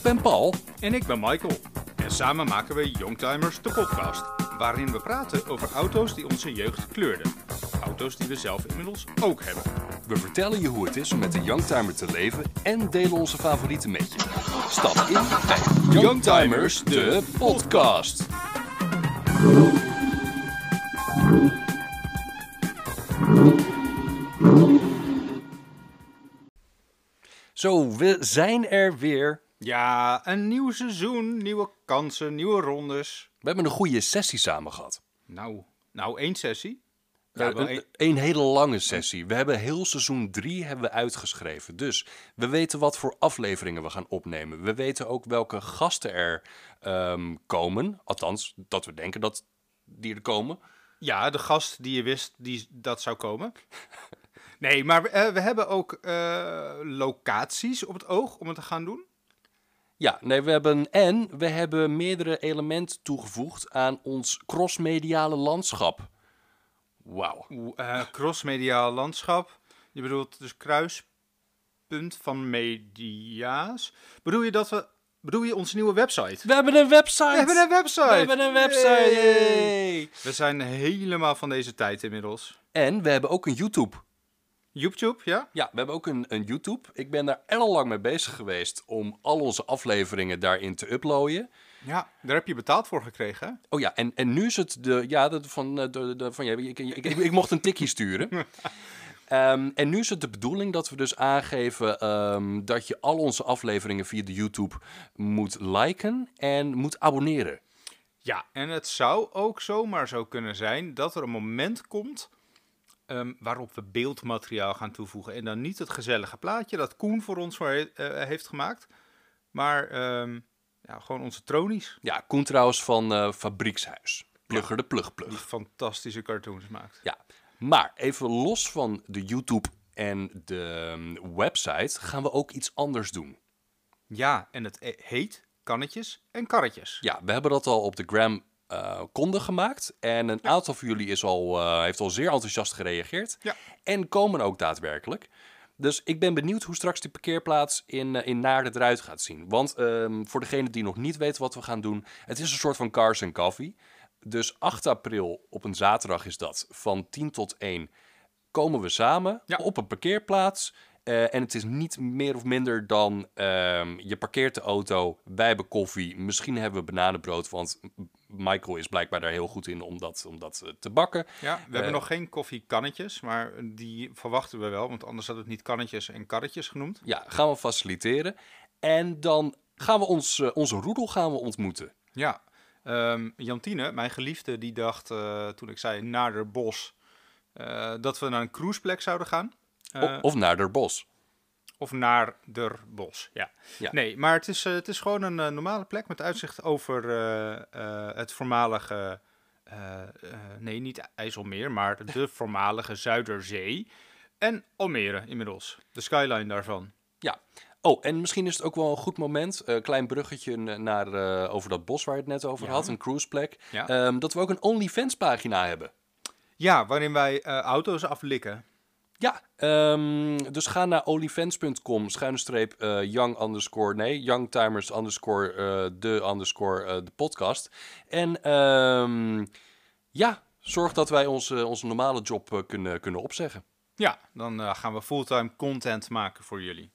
ben Paul. En ik ben Michael. En samen maken we Youngtimers, de podcast. Waarin we praten over auto's die onze jeugd kleurden. Auto's die we zelf inmiddels ook hebben. We vertellen je hoe het is om met een Youngtimer te leven en delen onze favorieten met je. Stap in bij Youngtimers, de podcast. Zo, we zijn er weer. Ja, een nieuw seizoen, nieuwe kansen, nieuwe rondes. We hebben een goede sessie samen gehad. Nou, 1 sessie. Ja, wel één. Een hele lange sessie. We hebben heel seizoen 3 hebben we uitgeschreven. Dus we weten wat voor afleveringen we gaan opnemen. We weten ook welke gasten er komen. Althans, dat we denken dat die er komen. Ja, de gast die je wist dat zou komen. Nee, maar we hebben ook locaties op het oog om het te gaan doen. Ja, nee, we hebben meerdere elementen toegevoegd aan ons crossmediale landschap. Wauw. Crossmediaal landschap. Je bedoelt dus kruispunt van media's. Bedoel je onze nieuwe website? We hebben een website! Yay! We zijn helemaal van deze tijd inmiddels. En we hebben ook een YouTube. YouTube, ja? Ja, we hebben ook een YouTube. Ik ben daar ellenlang mee bezig geweest om al onze afleveringen daarin te uploaden. Ja, daar heb je betaald voor gekregen, hè? Oh ja, en nu is het ik mocht een tikje sturen. En nu is het de bedoeling dat we dus aangeven dat je al onze afleveringen via de YouTube moet liken en moet abonneren. Ja, en het zou ook zomaar zo kunnen zijn dat er een moment komt waarop we beeldmateriaal gaan toevoegen. En dan niet het gezellige plaatje dat Koen voor ons heeft gemaakt, maar gewoon onze tronies. Ja, Koen trouwens van Fabriekshuis. Plugger de Plug. Die fantastische cartoons maakt. Ja, maar even los van de YouTube en de website gaan we ook iets anders doen. Ja, en het heet Kannetjes en Karretjes. Ja, we hebben dat al op de Gram kondig gemaakt. En een aantal van jullie heeft al zeer enthousiast gereageerd. Ja. En komen ook daadwerkelijk. Dus ik ben benieuwd hoe straks die parkeerplaats in Naarden eruit gaat zien. Want voor degene die nog niet weten wat we gaan doen, het is een soort van Cars and Coffee. Dus 8 april op een zaterdag is dat, van 10 tot 1 komen we samen op een parkeerplaats. En het is niet meer of minder dan je parkeert de auto, wij hebben koffie, misschien hebben we bananenbrood, want Michael is blijkbaar daar heel goed in om dat te bakken. Ja, we hebben nog geen koffiekannetjes, maar die verwachten we wel, want anders had het niet kannetjes en karretjes genoemd. Ja, gaan we faciliteren. En dan gaan we onze roedel ontmoeten. Ja, Jantine, mijn geliefde, die dacht toen ik zei Naarderbos, dat we naar een cruiseplek zouden gaan. Of Naarderbos. Of Naarderbos, ja. Nee, maar het is gewoon een normale plek met uitzicht over het voormalige, niet IJsselmeer, maar de voormalige Zuiderzee. En Almere inmiddels, de skyline daarvan. Ja. Oh, en misschien is het ook wel een goed moment, klein bruggetje naar over dat bos waar je het net over had, een cruiseplek, dat we ook een OnlyFans pagina hebben. Ja, waarin wij auto's aflikken. Ja, dus ga naar onlyfans.com, Youngtimers de podcast. En zorg dat wij onze normale job kunnen opzeggen. Ja, dan gaan we fulltime content maken voor jullie.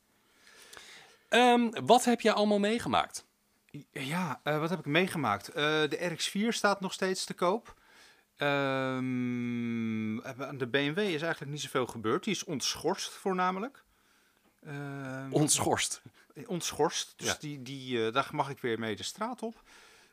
Wat heb jij allemaal meegemaakt? Ja, wat heb ik meegemaakt? De RX-4 staat nog steeds te koop. De BMW is eigenlijk niet zoveel gebeurd. Die is ontschorst voornamelijk. Ontschorst? Ontschorst. Dus daar mag ik weer mee de straat op.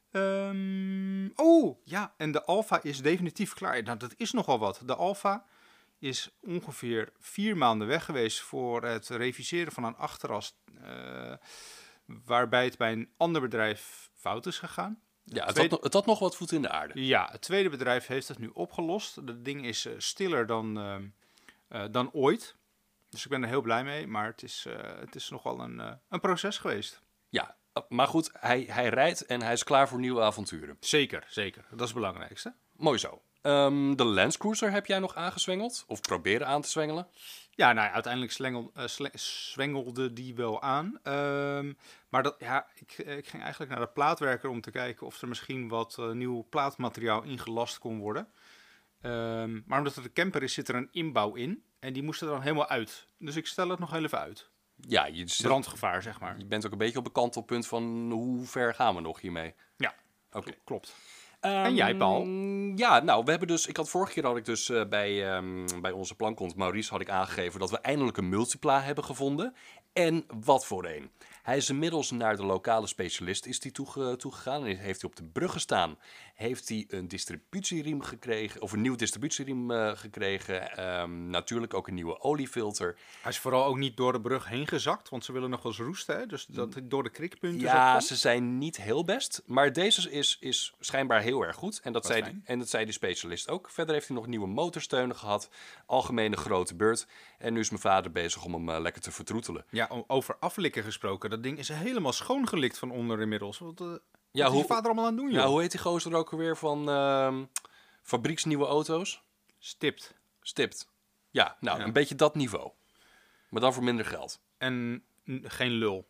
En de Alfa is definitief klaar. Nou, dat is nogal wat. De Alfa is ongeveer 4 maanden weg geweest voor het reviseren van een achteras. Waarbij het bij een ander bedrijf fout is gegaan. Ja, het had nog wat voet in de aarde. Ja, het tweede bedrijf heeft het nu opgelost. Het ding is stiller dan ooit. Dus ik ben er heel blij mee. Maar het is nogal een proces geweest. Ja, maar goed, hij rijdt en hij is klaar voor nieuwe avonturen. Zeker. Dat is het belangrijkste. Mooi zo. De Land Cruiser heb jij nog aangezwengeld? Of proberen aan te zwengelen? Ja, nou ja, uiteindelijk zwengelde die wel aan. Maar ik ging eigenlijk naar de plaatwerker om te kijken of er misschien wat nieuw plaatmateriaal ingelast kon worden. Maar omdat het een camper is, zit er een inbouw in. En die moest er dan helemaal uit. Dus ik stel het nog even uit. Ja, brandgevaar, zeg maar. Je bent ook een beetje op een kantelpunt van hoe ver gaan we nog hiermee? Ja, oké, klopt. En jij, Paul? Ja, nou, we hebben dus... Vorige keer had ik dus bij onze plankont Maurice had ik aangegeven dat we eindelijk een multipla hebben gevonden. En wat voor een. Hij is inmiddels naar de lokale specialist toegegaan. En heeft hij op de brug gestaan. Heeft hij een distributieriem gekregen. Of een nieuw distributieriem gekregen. Natuurlijk ook een nieuwe oliefilter. Hij is vooral ook niet door de brug heen gezakt. Want ze willen nog wel eens roesten. Hè? Dus dat door de krikpunten. Ja, ze zijn niet heel best. Maar deze is schijnbaar heel erg goed. En dat zei de specialist ook. Verder heeft hij nog nieuwe motorsteunen gehad. Algemene grote beurt. En nu is mijn vader bezig om hem lekker te vertroetelen. Ja, over aflikken gesproken. Dat ding is helemaal schoongelikt van onder inmiddels. Wat is je vader allemaal aan het doen, joh? Ja, hoe heet die gozer ook alweer van fabrieksnieuwe auto's? Stipt. Ja, nou, een beetje dat niveau. Maar dan voor minder geld. En geen lul.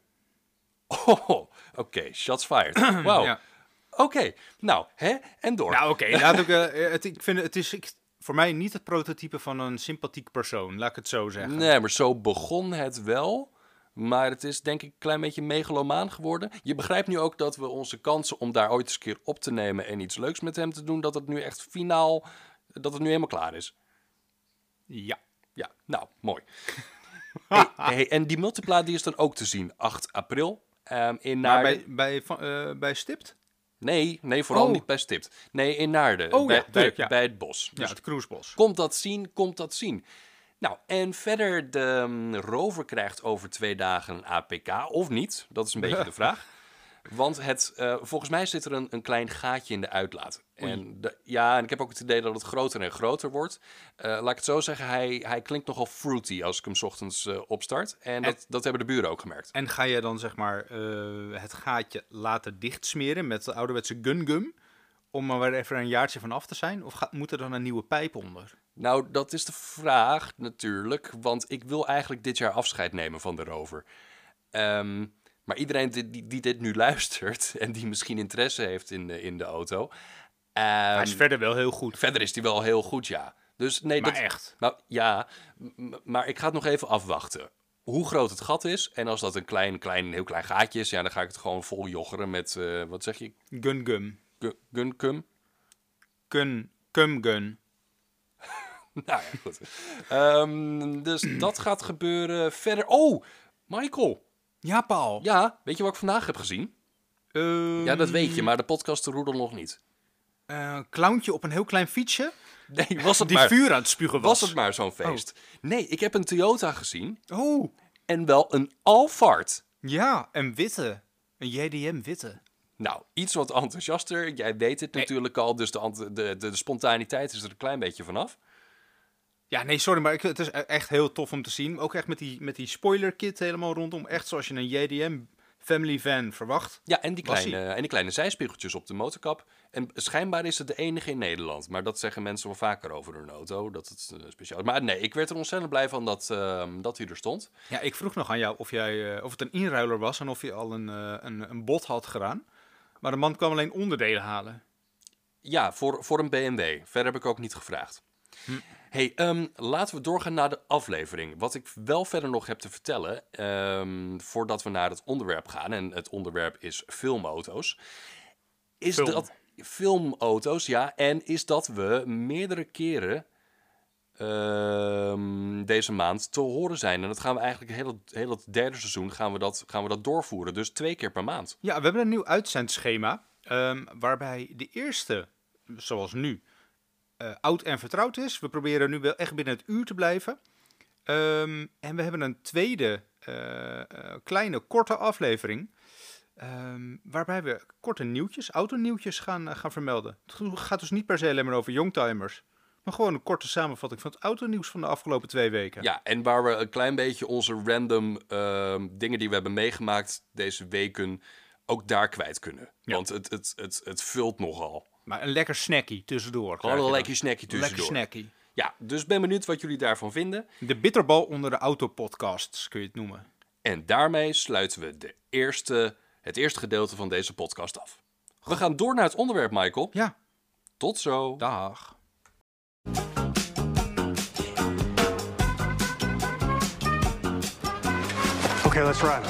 Oh, oké. Shots fired. Wauw. Ja. Oké, nou, en door. Nou, oké. Ik vind het is voor mij niet het prototype van een sympathiek persoon, laat ik het zo zeggen. Nee, maar zo begon het wel. Maar het is denk ik een klein beetje megalomaan geworden. Je begrijpt nu ook dat we onze kansen om daar ooit eens een keer op te nemen en iets leuks met hem te doen, dat het nu echt finaal, dat het nu helemaal klaar is. Ja. Ja, nou, mooi. En die multipla die is dan ook te zien 8 april. In Naarden. Maar bij Stipt? Nee, vooral niet bij Stipt. Nee, in Naarden. Bij het bos. Dus het cruisebos. Komt dat zien. Nou, en verder, de rover krijgt over 2 dagen een APK, of niet? Dat is een beetje de vraag. Want volgens mij zit er een klein gaatje in de uitlaat. En ik heb ook het idee dat het groter en groter wordt. Laat ik het zo zeggen, hij klinkt nogal fruity als ik hem 's ochtends opstart. En dat hebben de buren ook gemerkt. En ga je dan zeg maar het gaatje laten dichtsmeren met de ouderwetse gungum, om er weer even een jaartje van af te zijn? Of moet er dan een nieuwe pijp onder? Nou, dat is de vraag natuurlijk, want ik wil eigenlijk dit jaar afscheid nemen van de rover. Maar iedereen die dit nu luistert en die misschien interesse heeft in de auto. Hij is verder wel heel goed. Verder is hij wel heel goed, ja. Dus, nee, maar echt? Nou, ja, maar ik ga het nog even afwachten. Hoe groot het gat is. En als dat een heel klein gaatje is, ja, dan ga ik het gewoon vol joggeren met, wat zeg je? Gungum. Gun-cum? Cum-gun. Nou ja, goed. Dus dat gaat gebeuren. Verder... Oh, Michael. Ja, Paul. Ja, weet je wat ik vandaag heb gezien? Ja, dat weet je, maar de podcast roedel nog niet. Clowntje op een heel klein fietsje? Nee, was het die maar... vuur aan het spugen was. Was het maar zo'n feest. Nee, ik heb een Toyota gezien. Oh. En wel een Alphard. Ja, een witte. Een JDM witte. Nou, iets wat enthousiaster. Jij weet het natuurlijk al, dus de spontaniteit is er een klein beetje vanaf. Ja, nee, sorry, maar het is echt heel tof om te zien. Ook echt met die spoiler kit helemaal rondom. Echt zoals je een JDM family van verwacht. Ja, en die kleine zijspiegeltjes op de motorkap. En schijnbaar is het de enige in Nederland. Maar dat zeggen mensen wel vaker over hun auto. Dat het speciaal is. Maar nee, ik werd er ontzettend blij van dat hij er stond. Ja, ik vroeg nog aan jou of het een inruiler was en of je al een bod had gedaan. Maar de man kwam alleen onderdelen halen. Ja, voor een BMW. Verder heb ik ook niet gevraagd. Hey, laten we doorgaan naar de aflevering. Wat ik wel verder nog heb te vertellen, voordat we naar het onderwerp gaan, en het onderwerp is filmauto's. Filmauto's, ja. En is dat we meerdere keren deze maand te horen zijn. En dat gaan we eigenlijk heel het derde seizoen gaan we dat doorvoeren. Dus 2 keer per maand. Ja, we hebben een nieuw uitzendschema, waarbij de eerste, zoals nu, oud en vertrouwd is. We proberen nu wel echt binnen het uur te blijven. En we hebben een tweede kleine, korte aflevering. Waarbij we korte nieuwtjes, autonieuwtjes gaan vermelden. Het gaat dus niet per se alleen maar over youngtimers. Maar gewoon een korte samenvatting van het autonieuws van de afgelopen 2 weken. Ja, en waar we een klein beetje onze random dingen die we hebben meegemaakt deze weken ook daar kwijt kunnen. Ja. Want het vult nogal. Maar een lekker snackie tussendoor. Gewoon een lekker snackie tussendoor. Lekker snackie. Ja, dus ben benieuwd wat jullie daarvan vinden. De bitterbal onder de autopodcasts kun je het noemen. En daarmee sluiten we het eerste gedeelte van deze podcast af. We gaan door naar het onderwerp, Michael. Ja. Tot zo. Dag. Okay, let's run.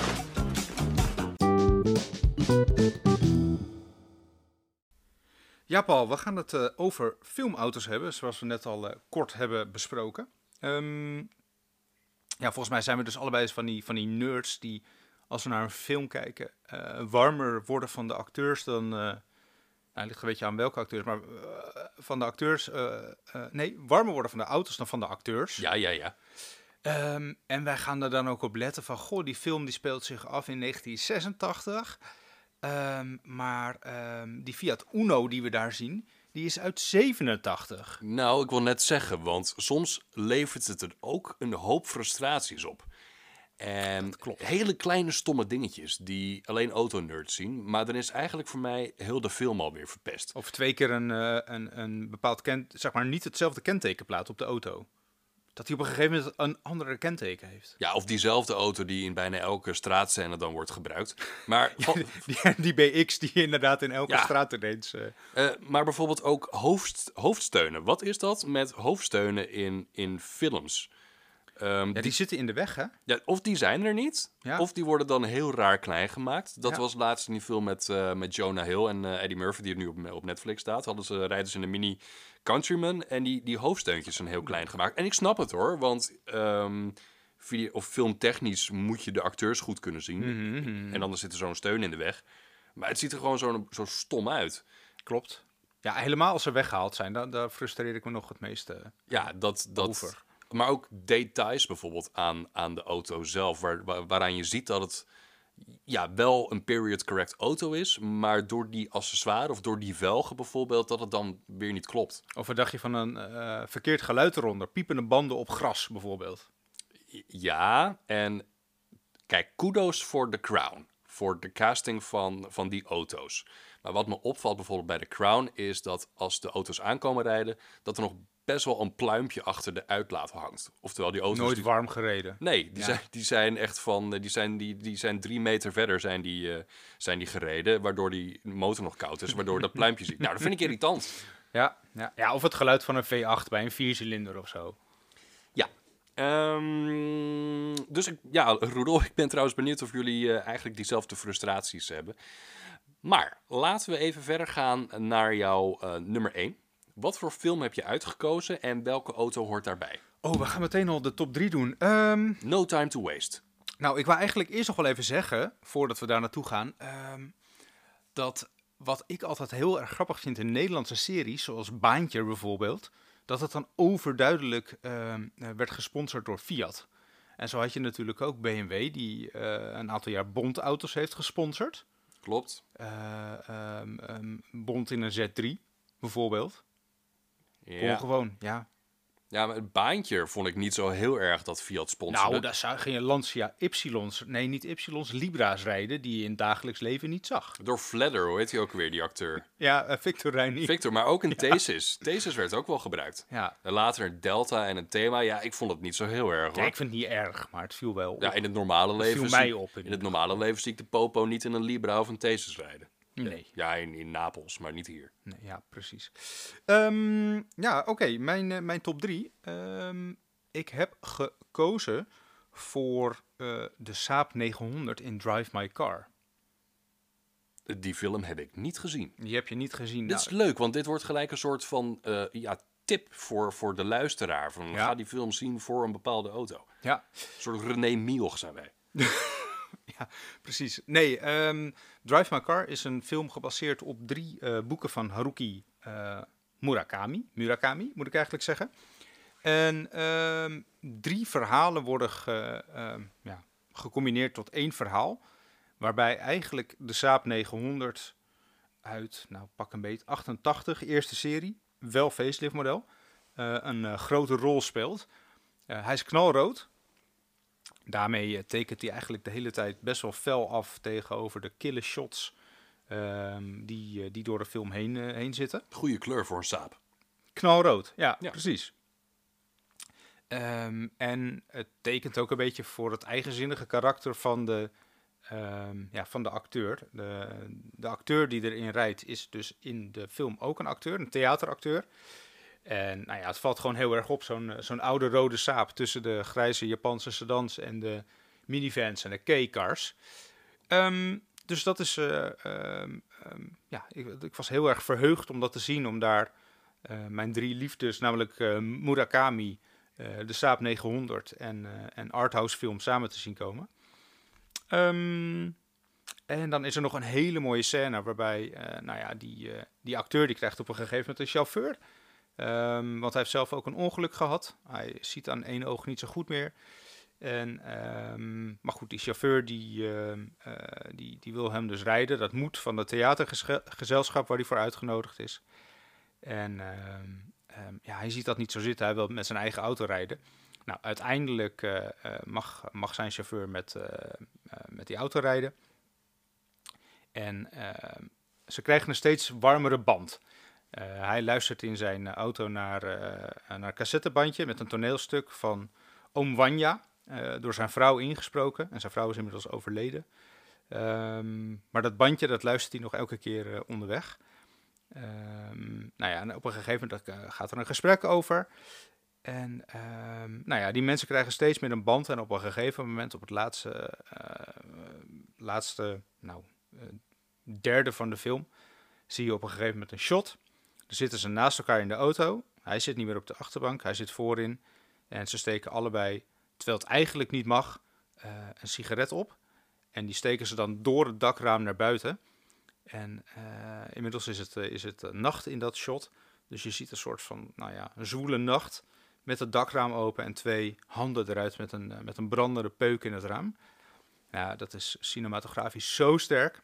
Ja, Paul, we gaan het over filmauto's hebben, zoals we net al kort hebben besproken. Volgens mij zijn we dus allebei van die nerds die, als we naar een film kijken, warmer worden van de acteurs dan... het ligt een beetje aan welke acteurs, maar van de acteurs... warmer worden van de auto's dan van de acteurs. Ja. En wij gaan er dan ook op letten van... Goh, die film die speelt zich af in 1986... Maar die Fiat Uno die we daar zien, die is uit 87. Nou, ik wil net zeggen, want soms levert het er ook een hoop frustraties op. En klopt. Hele kleine stomme dingetjes die alleen autonerds zien. Maar dan is eigenlijk voor mij heel de film alweer verpest. Of 2 keer een bepaald niet hetzelfde kentekenplaat op de auto. Dat hij op een gegeven moment een andere kenteken heeft. Ja, of diezelfde auto die in bijna elke straatscène dan wordt gebruikt. Maar die BX die inderdaad in elke straat ineens... Maar bijvoorbeeld ook hoofdsteunen. Wat is dat met hoofdsteunen in films? Die zitten in de weg, hè? Ja, of die zijn er niet, of die worden dan heel raar klein gemaakt. Dat was laatst in die film met Jonah Hill en Eddie Murphy, die er nu op Netflix staat. Rijden ze in een mini Countryman en die hoofdsteuntjes zijn heel klein gemaakt. En ik snap het hoor, want filmtechnisch moet je de acteurs goed kunnen zien. En anders zit er zo'n steun in de weg. Maar het ziet er gewoon zo stom uit. Klopt. Ja, helemaal als ze weggehaald zijn, daar frustreer ik me nog het meeste over. Maar ook details bijvoorbeeld aan de auto zelf, waaraan je ziet dat het wel een period correct auto is, maar door die accessoire of door die velgen bijvoorbeeld, dat het dan weer niet klopt. Of wat dacht je van een verkeerd geluid eronder? Piepende banden op gras bijvoorbeeld. Ja, en kijk, kudos voor The Crown. Voor de casting van die auto's. Maar wat me opvalt bijvoorbeeld bij The Crown is dat als de auto's aankomen rijden, dat er nog best wel een pluimpje achter de uitlaat hangt. Oftewel die auto's... Nooit warm gereden. Nee, die zijn echt van... Die zijn 3 meter verder zijn die gereden, waardoor die motor nog koud is, waardoor dat pluimpje ziet. Nou, dat vind ik irritant. Ja, of het geluid van een V8 bij een 4-cilinder of zo. Ja. Roelof, ik ben trouwens benieuwd of jullie eigenlijk diezelfde frustraties hebben. Maar laten we even verder gaan naar jouw nummer 1. Wat voor film heb je uitgekozen en welke auto hoort daarbij? Oh, we gaan meteen al de top 3 doen. No time to waste. Nou, ik wou eigenlijk eerst nog wel even zeggen, voordat we daar naartoe gaan, dat wat ik altijd heel erg grappig vind in Nederlandse series, zoals Baantje bijvoorbeeld, dat het dan overduidelijk werd gesponsord door Fiat. En zo had je natuurlijk ook BMW, die een aantal jaar Bond-auto's heeft gesponsord. Klopt. Bond in een Z3, bijvoorbeeld. Ja. Gewoon, ja. Ja, maar het Baantje vond ik niet zo heel erg dat Fiat sponsorde. Nou, daar ging je Lancia Ypsilons, nee, niet Ypsilons, Libra's rijden, die je in het dagelijks leven niet zag. Door Fledder, hoe heet hij ook weer, die acteur? Ja, Victor Reini. Victor, maar ook een Thesis. Thesis werd ook wel gebruikt. Ja. En later een Delta en een Thema. Ja, ik vond het niet zo heel erg, hoor. Ja, ik vind het niet erg, maar het viel wel op. Ja, in het normale leven... viel mij op. In het normale leven zie ik de Popo niet in een Libra of een Thesis rijden. Nee. Ja, in Napels, maar niet hier. Nee, ja, precies. Oké. Mijn top 3. Ik heb gekozen voor de Saab 900 in Drive My Car. Die film heb ik niet gezien. Die heb je niet gezien. Dit is leuk, want dit wordt gelijk een soort van tip voor de luisteraar. Ga die film zien voor een bepaalde auto. Ja. Een soort René Mioch zijn wij. Ja, precies. Nee, Drive My Car is een film gebaseerd op 3 boeken van Haruki Murakami. Murakami, moet ik eigenlijk zeggen. En 3 verhalen worden gecombineerd tot 1 verhaal. Waarbij eigenlijk de Saab 900 uit, pak een beet, 88, eerste serie, wel facelift model, een grote rol speelt. Hij is knalrood. Daarmee tekent hij eigenlijk de hele tijd best wel fel af tegenover de kille shots die door de film heen zitten. Goeie kleur voor een Saab. Knalrood, ja, precies. En het tekent ook een beetje voor het eigenzinnige karakter van van de acteur. De acteur die erin rijdt is dus in de film ook een acteur, een theateracteur. En nou ja, het valt gewoon heel erg op, zo'n oude rode Saab tussen de grijze Japanse sedans en de minivans en de K-cars. Dus dat is, ik was heel erg verheugd om dat te zien, om daar mijn 3 liefdes, namelijk Murakami, de Saab 900 en arthouse film samen te zien komen. En dan is er nog een hele mooie scène waarbij die acteur die krijgt op een gegeven moment een chauffeur. Want hij heeft zelf ook een ongeluk gehad. Hij ziet aan één oog niet zo goed meer. Maar goed, die chauffeur die wil hem dus rijden. Dat moet van het theatergezelschap waar hij voor uitgenodigd is. En hij ziet dat niet zo zitten. Hij wil met zijn eigen auto rijden. Nou, uiteindelijk mag zijn chauffeur met die auto rijden. En ze krijgen een steeds warmere band. Hij luistert in zijn auto naar een cassettebandje met een toneelstuk van Oom Wanya, door zijn vrouw ingesproken. En zijn vrouw is inmiddels overleden. Maar dat bandje, dat luistert hij nog elke keer onderweg. En op een gegeven moment gaat er een gesprek over. En die mensen krijgen steeds meer een band. En op een gegeven moment, op het laatste derde van de film, zie je op een gegeven moment een shot. Dan zitten ze naast elkaar in de auto. Hij zit niet meer op de achterbank, hij zit voorin. En ze steken allebei, terwijl het eigenlijk niet mag, een sigaret op. En die steken ze dan door het dakraam naar buiten. En inmiddels is het nacht in dat shot. Dus je ziet een soort van, een zwoele nacht met het dakraam open en 2 handen eruit met een brandende peuk in het raam. Ja, dat is cinematografisch zo sterk.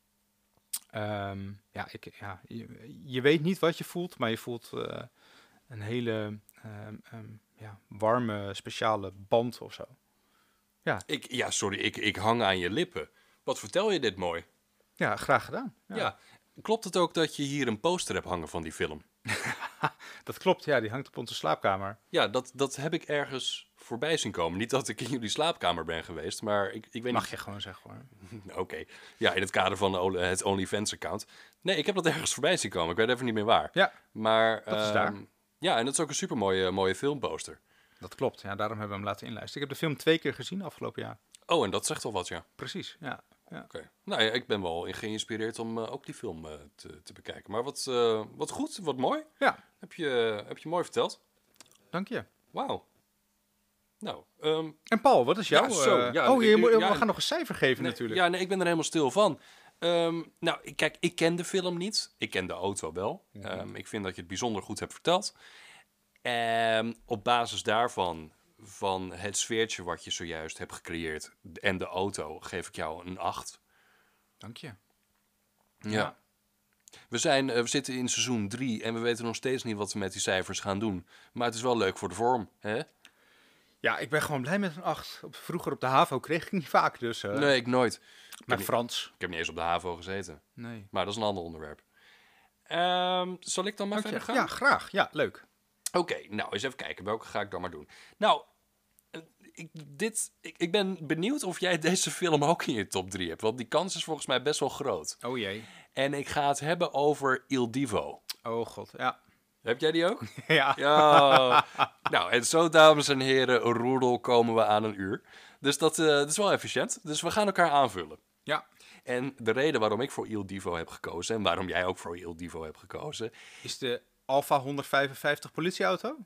Je weet niet wat je voelt, maar je voelt een hele warme, speciale band of zo. Ja. Ik hang aan je lippen. Wat vertel je dit mooi? Ja, graag gedaan. Ja. Klopt het ook dat je hier een poster hebt hangen van die film? Dat klopt, ja, die hangt op onze slaapkamer. Ja, dat heb ik ergens voorbij zien komen. Niet dat ik in jullie slaapkamer ben geweest, maar ik weet Mag niet... je gewoon zeggen, hoor. Oké. Ja, in het kader van het OnlyFans-account. Nee, ik heb dat ergens voorbij zien komen. Ik weet even niet meer waar. Ja, maar, dat is daar. Ja, en dat is ook een supermooie filmposter. Dat klopt, ja, daarom hebben we hem laten inlijsten. Ik heb de film 2 keer gezien afgelopen jaar. Oh, en dat zegt al wat, ja. Precies, ja. Oké. Nou ja, ik ben wel geïnspireerd om ook die film te bekijken. Maar wat goed, wat mooi. Ja. Heb je mooi verteld. Dank je. Wauw. Nou, en Paul, wat is jouw... we gaan nog een cijfer geven natuurlijk. Ja, nee, ik ben er helemaal stil van. Kijk, ik ken de film niet. Ik ken de auto wel. Ik vind dat je het bijzonder goed hebt verteld. Op basis daarvan, van het sfeertje wat je zojuist hebt gecreëerd en de auto, geef ik jou een 8. Dank je. Ja. We zitten in seizoen 3 en we weten nog steeds niet wat we met die cijfers gaan doen. Maar het is wel leuk voor de vorm, hè? Ja, ik ben gewoon blij met een 8. Vroeger op de HAVO kreeg ik niet vaak, dus... Nee, ik nooit. Met Frans. Ik heb niet eens op de HAVO gezeten. Nee. Maar dat is een ander onderwerp. Zal ik dan maar verder gaan? Ja, graag. Ja, leuk. Oké, nou, eens even kijken. Welke ga ik dan maar doen? Nou, ik ben benieuwd of jij deze film ook in je top 3 hebt. Want die kans is volgens mij best wel groot. Oh jee. En ik ga het hebben over Il Divo. Oh god, ja. Heb jij die ook? Ja. Nou, en zo, dames en heren, roedel komen we aan een uur. Dus dat is wel efficiënt. Dus we gaan elkaar aanvullen. Ja. En de reden waarom ik voor Il Divo heb gekozen en waarom jij ook voor Il Divo hebt gekozen... Is de Alfa 155 politieauto?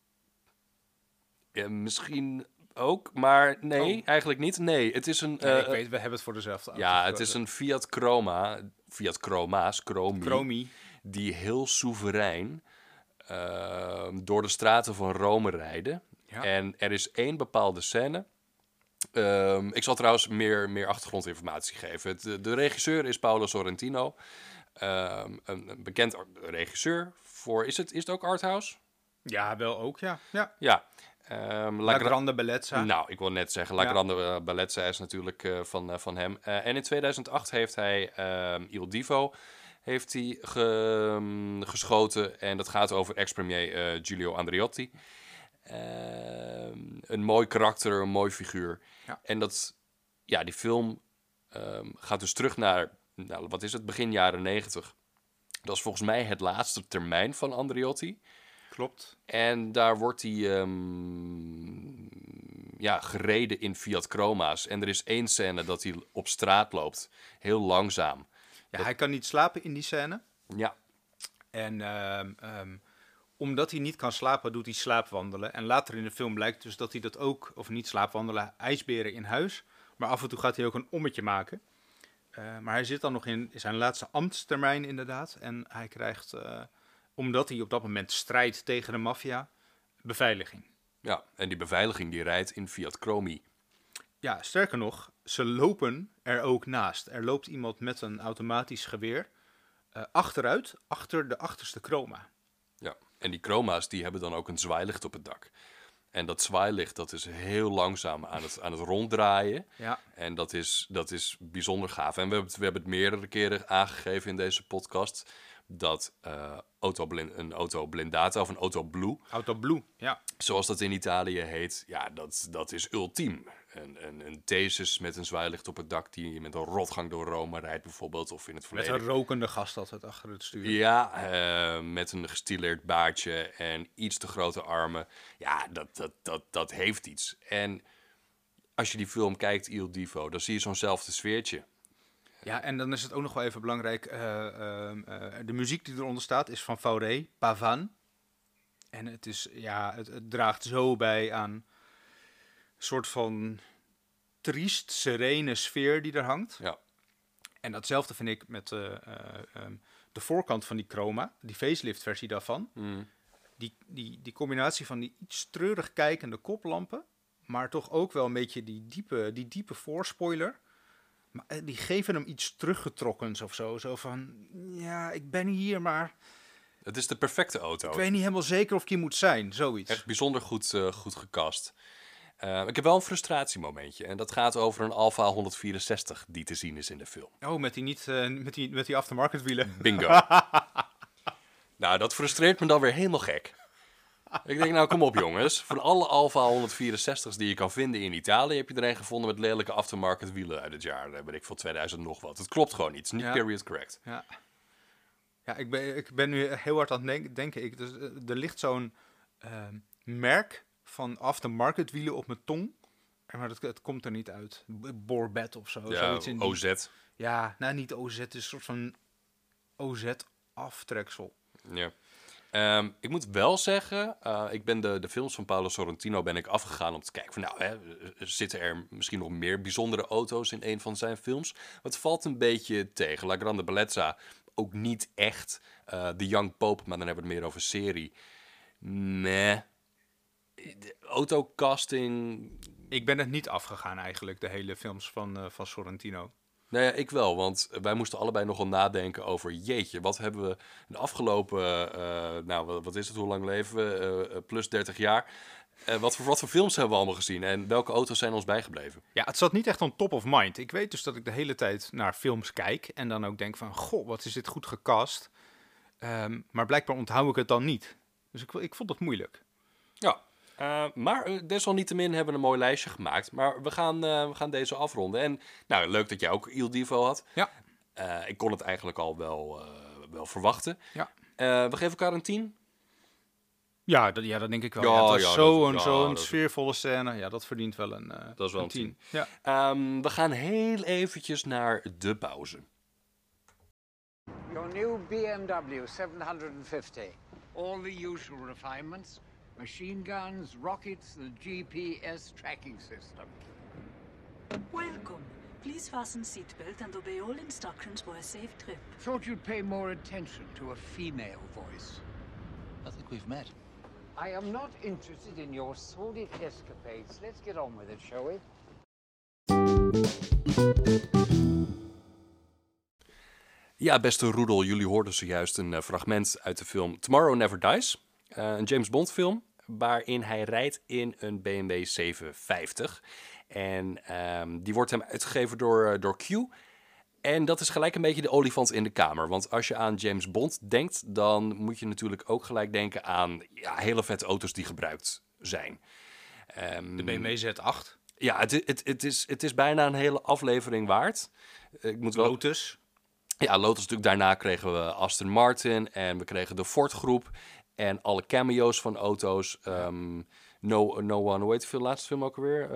Misschien ook, maar nee, eigenlijk niet. Nee, het is een... ik weet, we hebben het voor dezelfde auto. Ja, het is een Fiat Croma. Fiat Chroma's, Chromi. Die heel soeverein door de straten van Rome rijden. Ja. En er is één bepaalde scène. Ik zal trouwens meer achtergrondinformatie geven. De regisseur is Paolo Sorrentino. Een bekend regisseur voor... Is het ook arthouse? Ja, wel ook, ja. Ja. La Grande Bellezza. Nou, ik wil net zeggen, La Grande Bellezza is natuurlijk van hem. En in 2008 heeft hij Il Divo geschoten. En dat gaat over ex-premier Giulio Andreotti. Een mooi karakter, een mooi figuur. Ja. En die film gaat dus terug naar, wat is het, begin jaren 90. Dat is volgens mij het laatste termijn van Andreotti. Klopt. En daar wordt hij gereden in Fiat Chroma's. En er is 1 scène dat hij op straat loopt. Heel langzaam. Ja, hij kan niet slapen in die scène. Ja. En omdat hij niet kan slapen, doet hij slaapwandelen. En later in de film blijkt dus dat hij dat ook, of niet slaapwandelen, ijsberen in huis. Maar af en toe gaat hij ook een ommetje maken. Maar hij zit dan nog in zijn laatste ambtstermijn inderdaad. En hij krijgt, omdat hij op dat moment strijdt tegen de maffia, beveiliging. Ja, en die beveiliging die rijdt in Fiat Chromi. Ja, sterker nog, ze lopen er ook naast. Er loopt iemand met een automatisch geweer achteruit, achter de achterste chroma. Ja, en die chroma's die hebben dan ook een zwaailicht op het dak. En dat zwaailicht dat is heel langzaam aan het ronddraaien. Ja. En dat is bijzonder gaaf. En we hebben het meerdere keren aangegeven in deze podcast dat een auto blindata of een auto blue, Auto Blue, ja. zoals dat in Italië heet, ja, dat is ultiem. Een Thesis met een zwaailicht op het dak die met een rotgang door Rome rijdt bijvoorbeeld, of in het Met verleden. een rokende gast altijd achter het stuur. Ja, met een gestileerd baardje en iets te grote armen. Ja, dat heeft iets. En als je die film kijkt, Il Divo, dan zie je zo'nzelfde sfeertje. Ja, en dan is het ook nog wel even belangrijk. De muziek die eronder staat is van Fauré, Pavan. En het is, het draagt zo bij aan een soort van triest, serene sfeer die er hangt. Ja. En datzelfde vind ik met de voorkant van die chroma, die facelift versie daarvan. Mm. Die combinatie van die iets treurig kijkende koplampen, maar toch ook wel een beetje die diepe voorspoiler. Maar die geven hem iets teruggetrokkens of zo. Zo van, ja, ik ben hier, maar Het is de perfecte auto. ik weet niet helemaal zeker of ik hier moet zijn. Zoiets. Echt bijzonder goed gecast. Ik heb wel een frustratiemomentje. En dat gaat over een Alfa 164 die te zien is in de film. Oh, met die aftermarket wielen. Bingo. Nou, dat frustreert me dan weer helemaal gek. Ik denk, nou kom op jongens. Van alle Alfa 164's die je kan vinden in Italië, heb je er een gevonden met lelijke aftermarket wielen uit het jaar. Daar ben ik van 2000 nog wat. Het klopt gewoon niet. Het is niet period correct. Ja, ik ben nu heel hard aan het denken. Er ligt zo'n merk van aftermarket wielen op mijn tong. Maar het komt er niet uit. Borbet of zo. Ja, zoiets in die... OZ. Ja, nou niet OZ. Het is een soort van OZ-aftreksel. Ja. Ik moet wel zeggen, ik ben de films van Paolo Sorrentino ben ik afgegaan om te kijken van zitten er misschien nog meer bijzondere auto's in een van zijn films? Wat valt een beetje tegen. La Grande Bellezza ook niet echt. The Young Pope, maar dan hebben we het meer over serie. Nee. De autocasting. Ik ben het niet afgegaan eigenlijk, de hele films van Sorrentino. Nou ja, ik wel, want wij moesten allebei nogal nadenken over, jeetje, wat hebben we de afgelopen, wat is het, hoe lang leven we, plus 30 jaar, wat voor films hebben we allemaal gezien en welke auto's zijn ons bijgebleven? Ja, het zat niet echt on top of mind. Ik weet dus dat ik de hele tijd naar films kijk en dan ook denk van, goh, wat is dit goed gecast. Maar blijkbaar onthoud ik het dan niet. Dus ik vond het moeilijk. Ja. Maar desalniettemin hebben we een mooi lijstje gemaakt. Maar we gaan deze afronden. En nou, leuk dat jij ook Il Divo had. Ja. Ik kon het eigenlijk al wel verwachten. Ja. We geven elkaar een 10. Ja, dat denk ik wel. Ja, Ja, het was zo'n dat sfeervolle scène. Ja, dat verdient wel een dat is wel een 10. Ja. We gaan heel eventjes naar de pauze. Your new BMW 750. All the usual refinements. Machine guns, rockets, the GPS tracking system. Welcome. Please fasten seatbelt and obey all instructions for a safe trip. Thought you'd pay more attention to a female voice. I think we've met. I am not interested in your sordid escapades. Let's get on with it, shall we? Ja, beste Roedel, jullie hoorden zojuist een fragment uit de film Tomorrow Never Dies. Een James Bond film waarin hij rijdt in een BMW 750. En die wordt hem uitgegeven door Q. En dat is gelijk een beetje de olifant in de kamer. Want als je aan James Bond denkt, dan moet je natuurlijk ook gelijk denken aan hele vette auto's die gebruikt zijn. De BMW Z8. Ja, het is bijna een hele aflevering waard. Ik moet wel... Lotus. Ja, Lotus natuurlijk. Daarna kregen we Aston Martin en we kregen de Ford groep en alle cameo's van auto's. No One, hoe heet de laatste film ook alweer?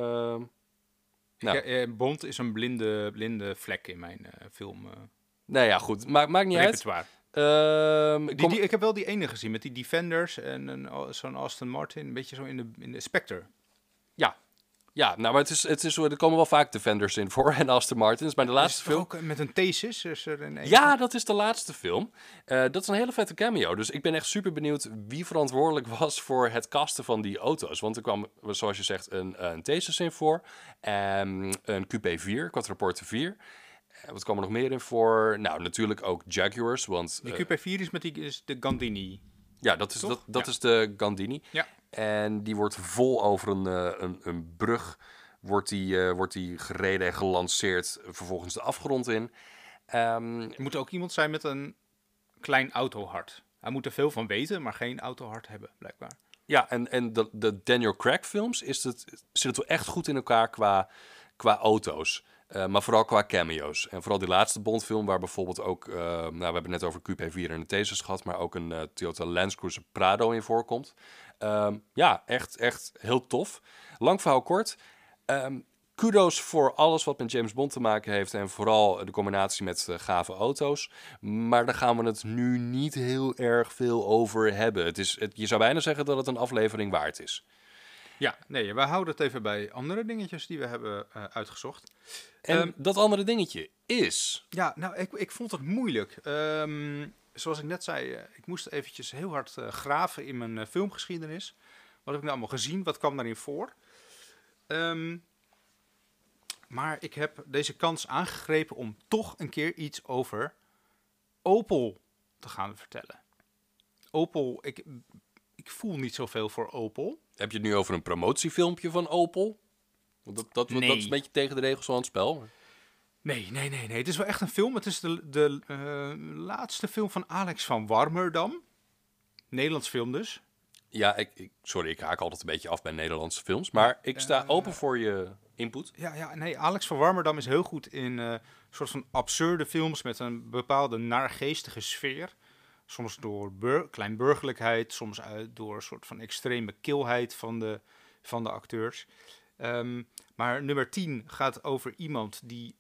Bond is een blinde vlek in mijn film. Nou ja, goed. Maakt niet repertoire. uit. Ik heb wel die ene gezien met die Defenders en zo'n Aston Martin. Een beetje zo in de Spectre. Ja, nou, maar er komen wel vaak Defenders in voor en Aston Martins. Maar de laatste film... Ook met een Thesis is er een Ja, dat is de laatste film. Dat is een hele vette cameo. Dus ik ben echt super benieuwd wie verantwoordelijk was voor het casten van die auto's. Want er kwam, zoals je zegt, een Thesis in voor. Een QP4, Quattroporte 4. Wat kwam er nog meer in voor? Nou, natuurlijk ook Jaguars, want... Die QP4 is de Gandini. Ja, dat is de Gandini. Ja. En die wordt vol over een brug wordt die gereden en gelanceerd, vervolgens de afgrond in. Er moet ook iemand zijn met een klein autohart. Hij moet er veel van weten, maar geen autohart hebben, blijkbaar. Ja, en de Daniel Craig films zit wel echt goed in elkaar qua auto's. Maar vooral qua cameo's. En vooral die laatste Bond-film, waar bijvoorbeeld ook... we hebben het net over QP4 en de Thesis gehad, maar ook een Toyota Land Cruiser Prado in voorkomt. Ja, echt heel tof. Lang verhaal kort. Kudos voor alles wat met James Bond te maken heeft. En vooral de combinatie met gave auto's. Maar daar gaan we het nu niet heel erg veel over hebben. Je zou bijna zeggen dat het een aflevering waard is. Ja, nee, we houden het even bij andere dingetjes die we hebben uitgezocht. En dat andere dingetje is... Ja, nou, ik vond het moeilijk. Zoals ik net zei, ik moest eventjes heel hard graven in mijn filmgeschiedenis. Wat heb ik nou allemaal gezien? Wat kwam daarin voor? Maar ik heb deze kans aangegrepen om toch een keer iets over Opel te gaan vertellen. Opel, ik voel niet zoveel voor Opel. Heb je het nu over een promotiefilmpje van Opel? Want dat is een beetje tegen de regels van het spel. Nee. Het is wel echt een film. Het is de laatste film van Alex van Warmerdam. Nederlands film dus. Ja, ik haak altijd een beetje af bij Nederlandse films. Maar ik sta open voor je input. Nee, Alex van Warmerdam is heel goed in soort van absurde films met een bepaalde naargeestige sfeer. Soms door kleinburgerlijkheid, soms door een soort van extreme kilheid van de acteurs. Maar nummer 10 gaat over iemand die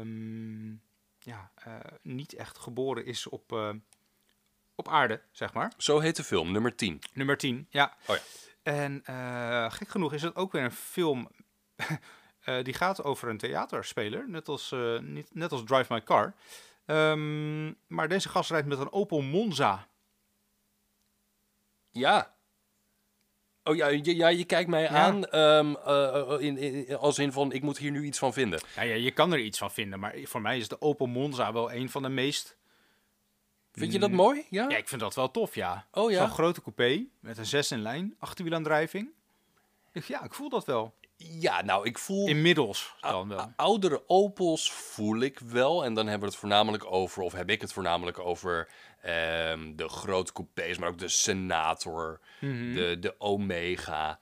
niet echt geboren is op aarde, zeg maar. Zo heet de film, nummer 10. Nummer 10, ja. Oh ja. En gek genoeg is het ook weer een film die gaat over een theaterspeler, net als Drive My Car. Maar deze gast rijdt met een Opel Monza. Ja. Oh ja, je kijkt mij aan als in van, ik moet hier nu iets van vinden. Ja, je kan er iets van vinden, maar voor mij is de Opel Monza wel een van de meest... Vind je dat mooi? Ja, ik vind dat wel tof, ja. Oh ja? Zo'n grote coupé met een 6 in lijn, achterwielaandrijving. Ik voel dat wel. Ja, nou, ik voel... Inmiddels dan wel. Oudere Opels voel ik wel. En dan hebben we het voornamelijk over, of heb ik het voornamelijk over de grote coupés, maar ook de Senator, de Omega.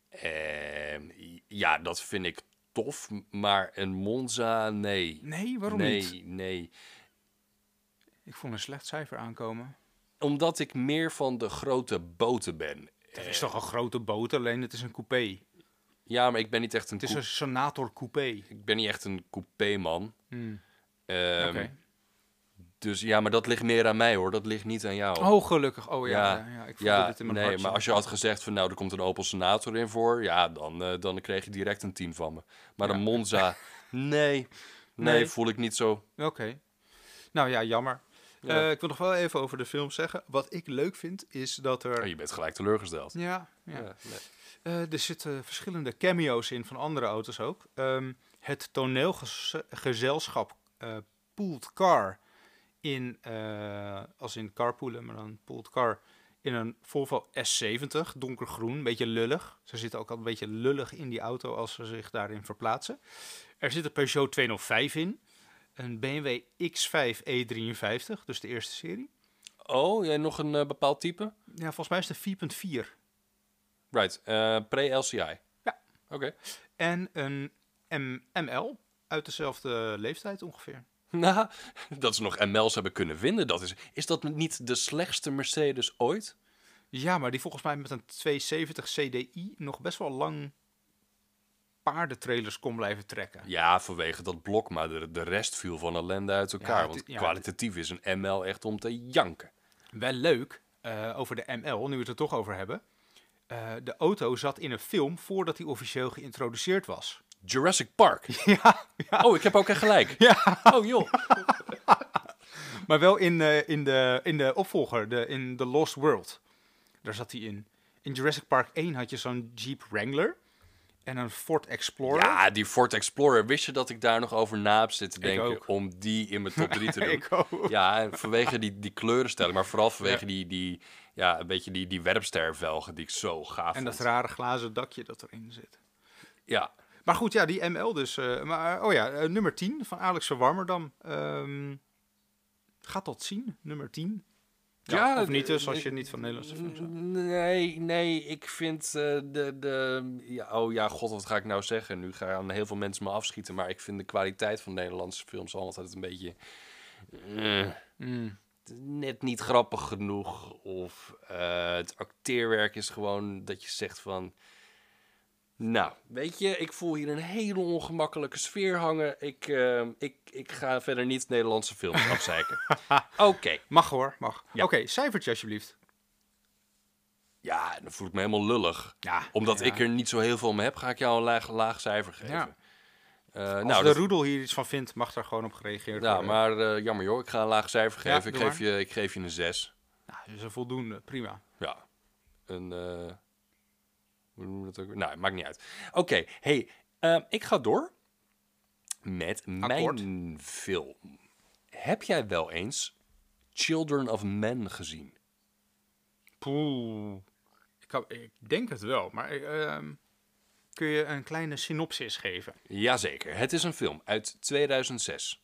Ja, dat vind ik tof, maar een Monza, nee. Nee, waarom niet? Nee. Ik voel een slecht cijfer aankomen. Omdat ik meer van de grote boten ben. Het is toch een grote boot, alleen het is een coupé. Ja, maar ik ben niet echt een... Het is een Senator coupé. Ik ben niet echt een coupé-man. Oké. Dus ja, maar dat ligt meer aan mij, hoor. Dat ligt niet aan jou. Oh, gelukkig. Oh ja. Ik voelde dit in mijn hart. Maar als je had gezegd van, nou, er komt een Opel Senator in voor... Ja, dan kreeg je direct een 10 van me. Maar een Monza, nee, voel ik niet zo. Oké. Nou ja, jammer. Ja. Ik wil nog wel even over de film zeggen. Wat ik leuk vind, is dat er... Oh, je bent gelijk teleurgesteld. Ja. Nee. Er zitten verschillende cameo's in van andere auto's ook. Het toneelgezelschap Pooled Car als in carpoolen, maar dan Pooled Car in een Volvo S70, donkergroen, een beetje lullig. Ze zitten ook al een beetje lullig in die auto als ze zich daarin verplaatsen. Er zit een Peugeot 205 in, een BMW X5 E53, dus de eerste serie. Oh, jij nog een bepaald type? Ja, volgens mij is het 4.4. Right. Pre-LCI? Ja. Oké. En een ML uit dezelfde leeftijd ongeveer. Nou, dat ze nog ML's hebben kunnen vinden. Is dat niet de slechtste Mercedes ooit? Ja, maar die volgens mij met een 270 CDI nog best wel lang paardentrailers kon blijven trekken. Ja, vanwege dat blok, maar de rest viel van ellende uit elkaar. Want kwalitatief is een ML echt om te janken. Wel leuk, over de ML, nu we het er toch over hebben. De auto zat in een film voordat hij officieel geïntroduceerd was. Jurassic Park? Ja. Oh, ik heb ook echt gelijk. Ja. Oh, joh. Maar wel in de opvolger, in The Lost World. Daar zat hij in. In Jurassic Park 1 had je zo'n Jeep Wrangler en een Ford Explorer. Ja, die Ford Explorer. Wist je dat ik daar nog over na heb zitten denken om die in mijn top 3 te doen? Ik ook. Ja, vanwege die kleurenstelling, maar vooral vanwege een beetje die werpstervelgen die ik zo gaaf vond. En dat rare glazen dakje dat erin zit. Ja. Maar goed, ja, die ML dus. Nummer 10 van Alex van Warmerdam. Gaat dat zien, nummer 10? Ja, of niet dus, als je niet van Nederlandse films bent. Nee, ik vind god, wat ga ik nou zeggen? Nu gaan heel veel mensen me afschieten, maar ik vind de kwaliteit van Nederlandse films altijd een beetje net niet grappig genoeg. Of het acteerwerk is gewoon dat je zegt van... Nou, weet je, ik voel hier een hele ongemakkelijke sfeer hangen. Ik ga verder niet Nederlandse films afzeiken. Oké. Mag hoor, mag. Ja. Oké, cijfertje alsjeblieft. Ja, dan voel ik me helemaal lullig. Ja, Omdat ik er niet zo heel veel mee heb, ga ik jou een laag cijfer geven. Ja. Als de Roedel hier iets van vindt, mag daar gewoon op gereageerd worden. Maar jammer joh, ik ga een laag cijfer geven. Ja, ik geef je een 6. Nou, dat is een voldoende, prima. Ja, hoe noemen we dat ook? Nou, maakt niet uit. Oké, hey, ik ga door met mijn film. Heb jij wel eens Children of Men gezien? Poeh. Ik denk het wel, maar kun je een kleine synopsis geven? Jazeker, het is een film uit 2006.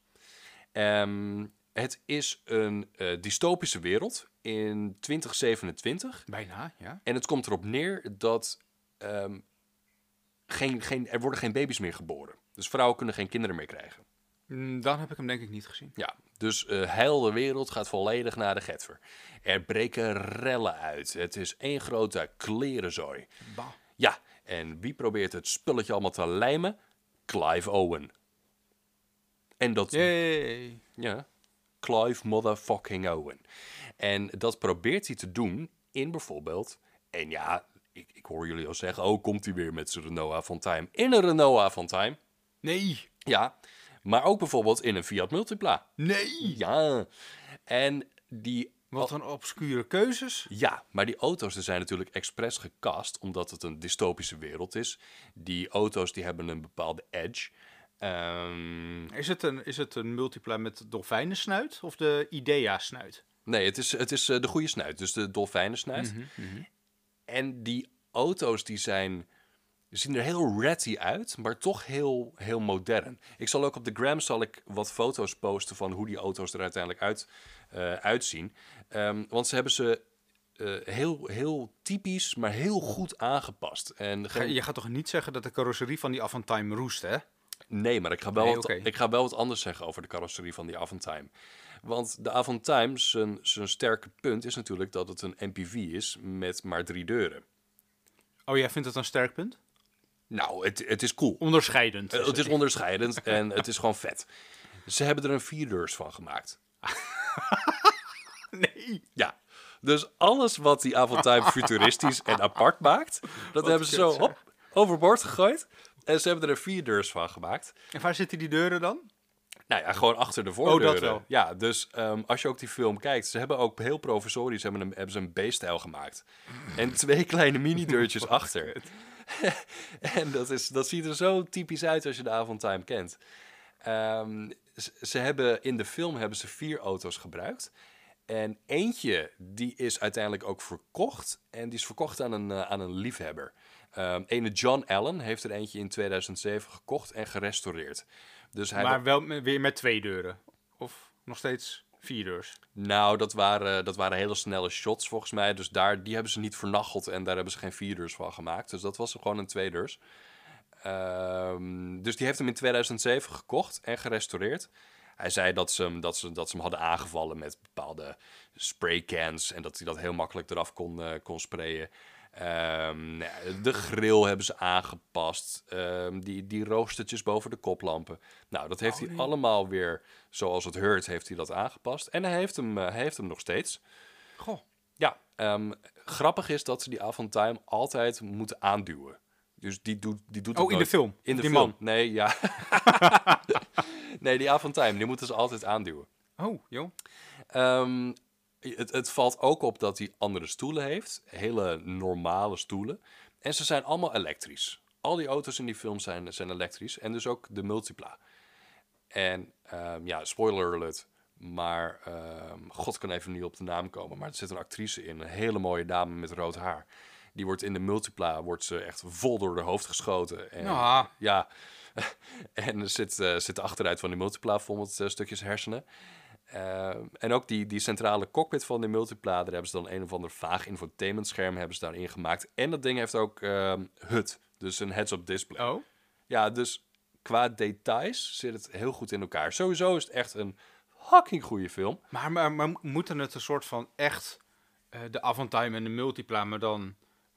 Het is een dystopische wereld in 2027. Bijna, ja. En het komt erop neer dat er worden geen baby's meer geboren. Dus vrouwen kunnen geen kinderen meer krijgen. Dan heb ik hem denk ik niet gezien. Ja, dus heel de wereld gaat volledig naar de getver. Er breken rellen uit. Het is één grote klerenzooi. Bah. Ja, en wie probeert het spulletje allemaal te lijmen? Clive Owen. En dat... Yay. Ja, Clive motherfucking Owen. En dat probeert hij te doen in bijvoorbeeld... En ja, ik hoor jullie al zeggen... Oh, komt hij weer met zijn Renault Avantime. In een Renault Avantime. Nee. Ja, maar ook bijvoorbeeld in een Fiat Multipla. Nee. Ja, en die... Wat een obscure keuzes. Ja, maar die auto's die zijn natuurlijk expres gecast... omdat het een dystopische wereld is. Die auto's die hebben een bepaalde edge... Is het een Multipla met dolfijnensnuit of de Idea-snuit? Nee, het is de goede snuit, dus de dolfijnensnuit. En die auto's die zien er heel ratty uit, maar toch heel, heel modern. Ik zal ook op de gram wat foto's posten van hoe die auto's er uiteindelijk uitzien. Want ze hebben ze heel, heel typisch, maar heel goed aangepast. En Je gaat toch niet zeggen dat de carrosserie van die Avantime roest, hè? Nee, maar ik ga wel wat anders zeggen over de carrosserie van die Avantime. Want de Avantime, zijn sterke punt is natuurlijk dat het een MPV is met maar 3 deuren. Oh, jij vindt het een sterk punt? Nou, het is cool. Onderscheidend. Het is onderscheidend en het is gewoon vet. Ze hebben er een 4-deurs van gemaakt. Nee. Ja, dus alles wat die Avantime futuristisch en apart maakt, dat hebben ze zo overboord gegooid. En ze hebben er een 4-deurs van gemaakt. En waar zitten die deuren dan? Nou ja, gewoon achter de voordeuren. Oh, dat wel. Ja, dus als je ook die film kijkt, ze hebben ook heel provisorisch hebben ze een B-stijl gemaakt. En 2 kleine mini-deurtjes achter. En dat ziet er zo typisch uit als je de Avantime kent. In de film hebben ze 4 auto's gebruikt. En eentje, die is uiteindelijk ook verkocht. En die is verkocht aan een liefhebber. Ene John Allen heeft er eentje in 2007 gekocht en gerestaureerd. Dus maar wel weer met 2 deuren? Of nog steeds 4-deurs. Nou, dat waren hele snelle shots volgens mij. Dus die hebben ze niet vernacheld en daar hebben ze geen 4-deurs van gemaakt. Dus dat was gewoon een 2-deurs. Dus die heeft hem in 2007 gekocht en gerestaureerd. Hij zei dat ze hem hadden aangevallen met bepaalde spraycans en dat hij dat heel makkelijk eraf kon sprayen. De grill hebben ze aangepast. Die roostertjes boven de koplampen. Nou, dat heeft hij allemaal weer zoals het hoort, heeft hij dat aangepast. En hij heeft hem nog steeds. Goh. Ja, grappig is dat ze die Avantime altijd moeten aanduwen. Dus die doet het in nooit. de film? In de die film. man? Nee, ja. Nee, die Avantime, die moeten ze altijd aanduwen. Oh, joh. Het valt ook op dat hij andere stoelen heeft. Hele normale stoelen. En ze zijn allemaal elektrisch. Al die auto's in die film zijn elektrisch. En dus ook de Multipla. En spoiler alert. Maar God kan even niet op de naam komen. Maar er zit een actrice in. Een hele mooie dame met rood haar. Die wordt in de Multipla echt vol door de hoofd geschoten. En, ja. En er zit de achteruit van die Multipla vol met stukjes hersenen. En ook die centrale cockpit van de Multipla, daar hebben ze dan een of ander vaag infotainmentscherm hebben ze daarin gemaakt. En dat ding heeft ook HUD, dus een heads-up display. Oh? Ja, dus qua details zit het heel goed in elkaar. Sowieso is het echt een fucking goede film. Maar moeten het een soort van echt de Avantime en de Multipla, maar dan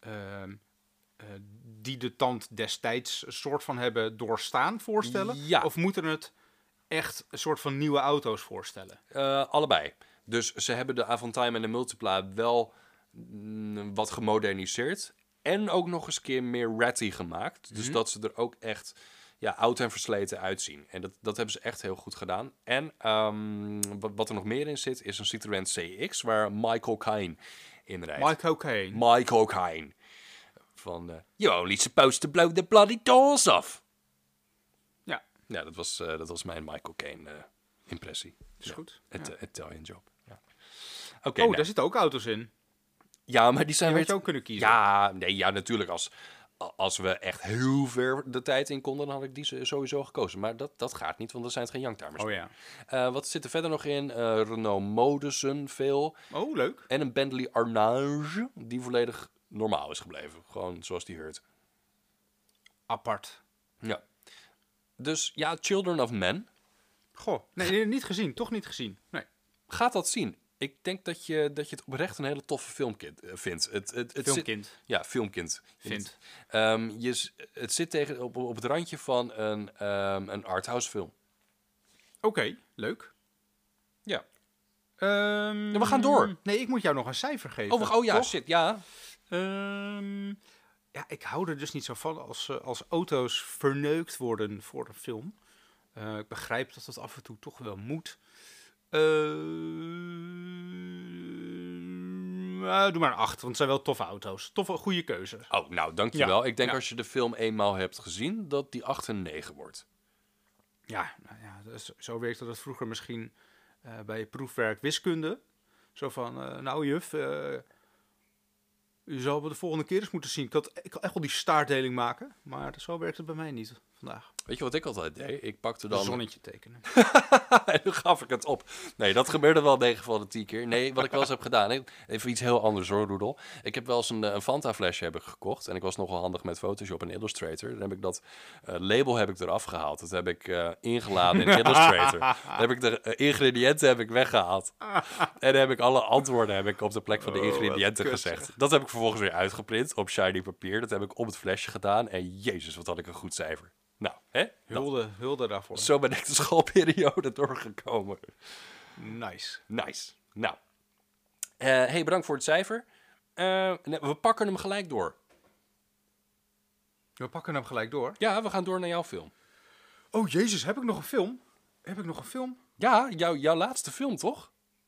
die de tand destijds een soort van hebben doorstaan voorstellen? Ja. Of moeten het echt een soort van nieuwe auto's voorstellen? Allebei. Dus ze hebben de Avantime en de Multipla wel wat gemoderniseerd. En ook nog eens een keer meer ratty gemaakt. Dus dat ze er ook echt oud en versleten uitzien. En dat hebben ze echt heel goed gedaan. En wat er nog meer in zit, is een Citroën CX, waar Michael Caine in rijdt. Michael Caine. Van, you're only supposed to blow the bloody doors off. Ja, dat was mijn Michael Caine impressie. Is goed. Italian Job. Ja. Okay, daar zitten ook auto's in. Ja, maar die zijn weer... Je ook kunnen kiezen. Ja, natuurlijk. Als we echt heel ver de tijd in konden, dan had ik die sowieso gekozen. Maar dat gaat niet, want er zijn geen youngtimers. Oh ja. Wat zit er verder nog in? Renault Modussen, veel. Oh, leuk. En een Bentley Arnage, die volledig normaal is gebleven. Gewoon zoals die hoort. Apart. Ja. Dus ja, Children of Men. Goh, nee, niet gezien. Toch niet gezien. Nee. Gaat dat zien. Ik denk dat je het oprecht een hele toffe filmkind vindt. Filmkind. Filmkind. Vindt. Het zit op het randje van een arthouse film. Oké, leuk. Ja. We gaan door. Nee, ik moet jou nog een cijfer geven. Oh ja, toch? shit, ja. Ja, ik hou er dus niet zo van als auto's verneukt worden voor een film. Ik begrijp dat af en toe toch wel moet. Doe maar een 8, want het zijn wel toffe auto's. Toffe, goede keuze. Oh, nou, dankjewel. Ik denk als je de film eenmaal hebt gezien, dat die 8 een 9 wordt. Ja, zo werkte dat vroeger misschien bij proefwerk wiskunde. Zo van, nou juf, u zal me de volgende keer eens moeten zien. Ik kan echt wel die staartdeling maken, maar zo werkt het bij mij niet vandaag. Weet je wat ik altijd deed? Ik pakte dan... Een zonnetje tekenen. En toen gaf ik het op. Nee, dat gebeurde wel 9 van de 10 keer. Nee, wat ik wel eens heb gedaan... Even iets heel anders hoor, Roedel. Ik heb wel eens een Fanta-flesje gekocht. En ik was nogal handig met Photoshop en Illustrator. Dan heb ik dat label eraf gehaald. Dat heb ik ingeladen in Illustrator. Dan heb ik de ingrediënten weggehaald. En dan heb ik alle antwoorden op de plek van de ingrediënten gezegd. Dat heb ik vervolgens weer uitgeprint op shiny papier. Dat heb ik op het flesje gedaan. En jezus, wat had ik een goed cijfer. Nou, hè? Hulde daarvoor. Zo ben ik de schoolperiode doorgekomen. Nice. Nou. Hey, bedankt voor het cijfer. We pakken hem gelijk door. We pakken hem gelijk door? Ja, we gaan door naar jouw film. Oh, jezus, heb ik nog een film? Ja, jouw laatste film, toch?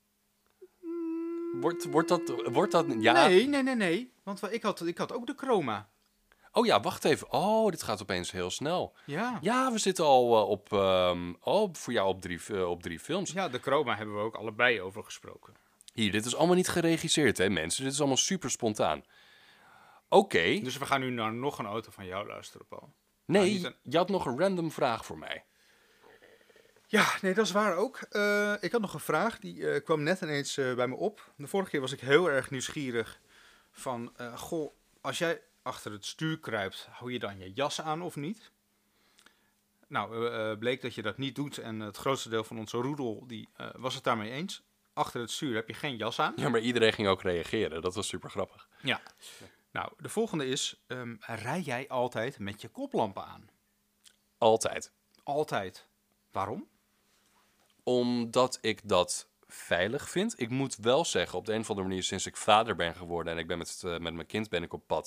Wordt dat... Ja. Nee. Want ik had ook de Chroma. Oh ja, wacht even. Oh, dit gaat opeens heel snel. Ja. Ja, we zitten al voor jou op drie films. Ja, de Chroma hebben we ook allebei over gesproken. Hier, dit is allemaal niet geregisseerd, hè mensen. Dit is allemaal super spontaan. Oké. Dus we gaan nu naar nog een auto van jou luisteren, Paul. Nee, je had nog een random vraag voor mij. Ja, nee, dat is waar ook. Ik had nog een vraag, die kwam net ineens bij me op. De vorige keer was ik heel erg nieuwsgierig van... goh, als jij achter het stuur kruipt, hou je dan je jas aan of niet? Nou, bleek dat je dat niet doet en het grootste deel van onze roedel die, was het daarmee eens. Achter het stuur heb je geen jas aan. Ja, maar iedereen ging ook reageren. Dat was super grappig. Ja. Nou, de volgende is, rij jij altijd met je koplampen aan? Altijd. Altijd. Waarom? Omdat ik dat veilig vind. Ik moet wel zeggen, op de een of andere manier, sinds ik vader ben geworden en ik ben met mijn kind op pad,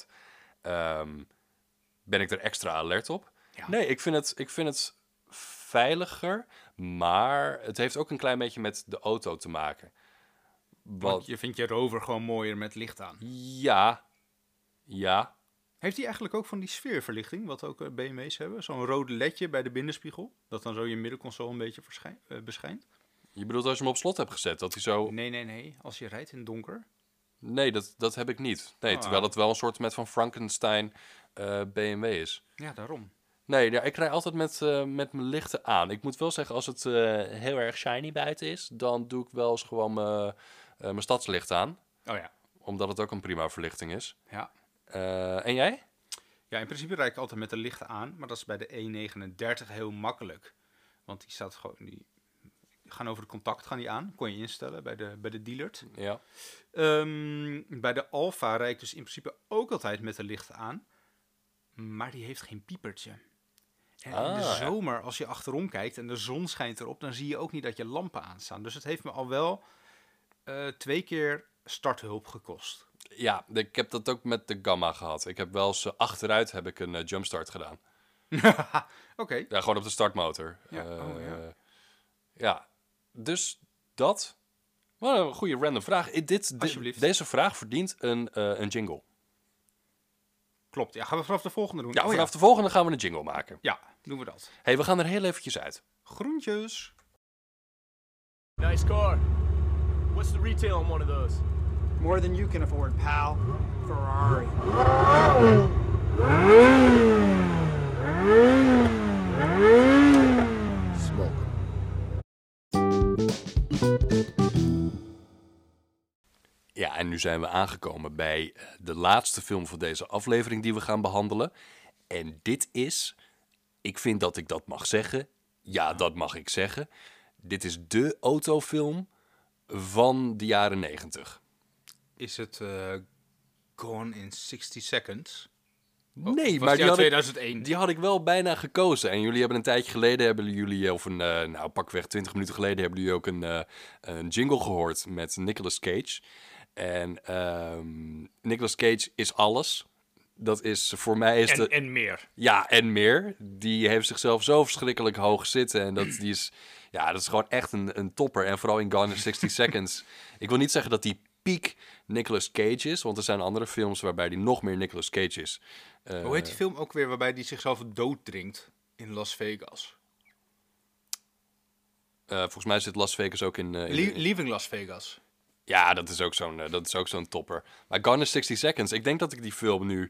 ben ik er extra alert op. Ja. Nee, ik vind het veiliger, maar het heeft ook een klein beetje met de auto te maken. Want je vindt je Rover gewoon mooier met licht aan? Ja. Heeft hij eigenlijk ook van die sfeerverlichting, wat ook BMW's hebben? Zo'n rode ledje bij de binnenspiegel, dat dan zo je middenconsole een beetje beschijnt? Je bedoelt als je hem op slot hebt gezet, dat hij zo... Nee. Als je rijdt in het donker? Nee, dat heb ik niet. Nee, terwijl het wel een soort met van Frankenstein BMW is. Ja, daarom. Nee, ja, ik rij altijd met mijn lichten aan. Ik moet wel zeggen, als het heel erg shiny buiten is, dan doe ik wel eens gewoon mijn stadslicht aan. Oh ja. Omdat het ook een prima verlichting is. Ja. En jij? Ja, in principe rijd ik altijd met de lichten aan, maar dat is bij de E39 heel makkelijk. Want die staat gewoon, die gaan over de contact gaan die aan. Kon je instellen bij de dealer. Ja. Bij de Alfa rijd ik dus in principe ook altijd met de lichten aan. Maar die heeft geen piepertje. En in de zomer, als je achterom kijkt en de zon schijnt erop, dan zie je ook niet dat je lampen aanstaan. Dus het heeft me al wel 2 keer starthulp gekost. Ja, ik heb dat ook met de Gamma gehad. Ik heb wel eens achteruit heb ik een jumpstart gedaan. Oké. Ja, gewoon op de startmotor. Ja, ja, dus dat. Wat een goede random vraag. Deze vraag verdient een jingle. Klopt, ja. Gaan we vanaf de volgende doen? Ja, vanaf de volgende gaan we een jingle maken. Ja, doen we dat. Hey, we gaan er heel eventjes uit. Groentjes. Nice car. What's the retail on one of those? More than you can afford, pal. Ferrari. Smoke. Ja, en nu zijn we aangekomen bij de laatste film van deze aflevering die we gaan behandelen. En dit is, ik vind dat ik dat mag zeggen. Ja, dat mag ik zeggen. Dit is de autofilm van de jaren 90. Is het Gone in 60 Seconds? Nee, maar die had ik wel bijna gekozen. En jullie hebben een tijdje geleden, pakweg 20 minuten geleden, hebben jullie ook een jingle gehoord met Nicolas Cage. En Nicolas Cage is alles. Dat is voor mij... En meer. Ja, en meer. Die heeft zichzelf zo verschrikkelijk hoog zitten. En dat is gewoon echt een topper. En vooral in Gone in 60 Seconds. Ik wil niet zeggen dat die piek Nicolas Cage is. Want er zijn andere films waarbij die nog meer Nicolas Cage is. Hoe heet die film ook weer waarbij die zichzelf dooddrinkt in Las Vegas? Volgens mij zit Las Vegas ook in... Leaving Las Vegas. Ja, dat is ook zo'n topper. Maar Gone in 60 Seconds, ik denk dat ik die film nu,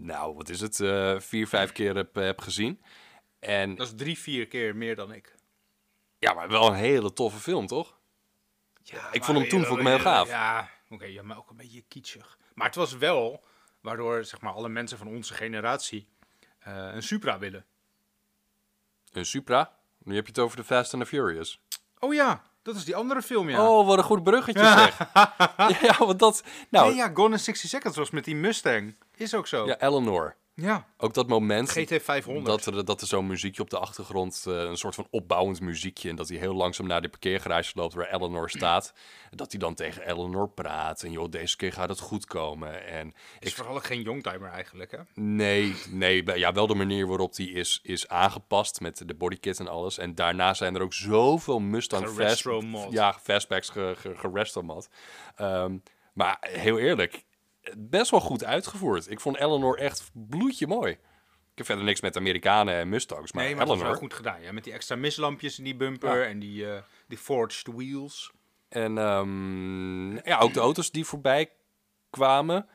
4-5 keer heb gezien. En dat is 3-4 keer meer dan ik. Ja, maar wel een hele toffe film, toch? Ja, ik vond hem heel gaaf. Ja, oké, maar ook een beetje kitschig. Maar het was wel waardoor, zeg maar, alle mensen van onze generatie een Supra willen. Een Supra? Nu heb je het over de Fast and the Furious. Oh ja, dat is die andere film, ja. Oh, wat een goed bruggetje zeg. Ja, want dat... Nou, nee, ja, Gone in 60 Seconds was met die Mustang. Is ook zo. Ja, Eleanor. Ja. Ook dat moment... GT500. Dat er zo'n muziekje op de achtergrond... een soort van opbouwend muziekje... en dat hij heel langzaam naar de parkeergarage loopt... waar Eleanor staat. En dat hij dan tegen Eleanor praat... en joh, deze keer gaat het goed komen. En is vooral geen youngtimer eigenlijk, hè? Nee. Ja, wel de manier waarop die is aangepast... met de bodykit en alles. En daarna zijn er ook zoveel Mustang fastbacks gerestomod. Maar heel eerlijk... best wel goed uitgevoerd. Ik vond Eleanor echt bloedje mooi. Ik heb verder niks met Amerikanen en Mustangs, maar Eleanor... dat is wel goed gedaan. Ja, met die extra mislampjes in die bumper en die forged wheels. En ook de auto's die voorbij kwamen.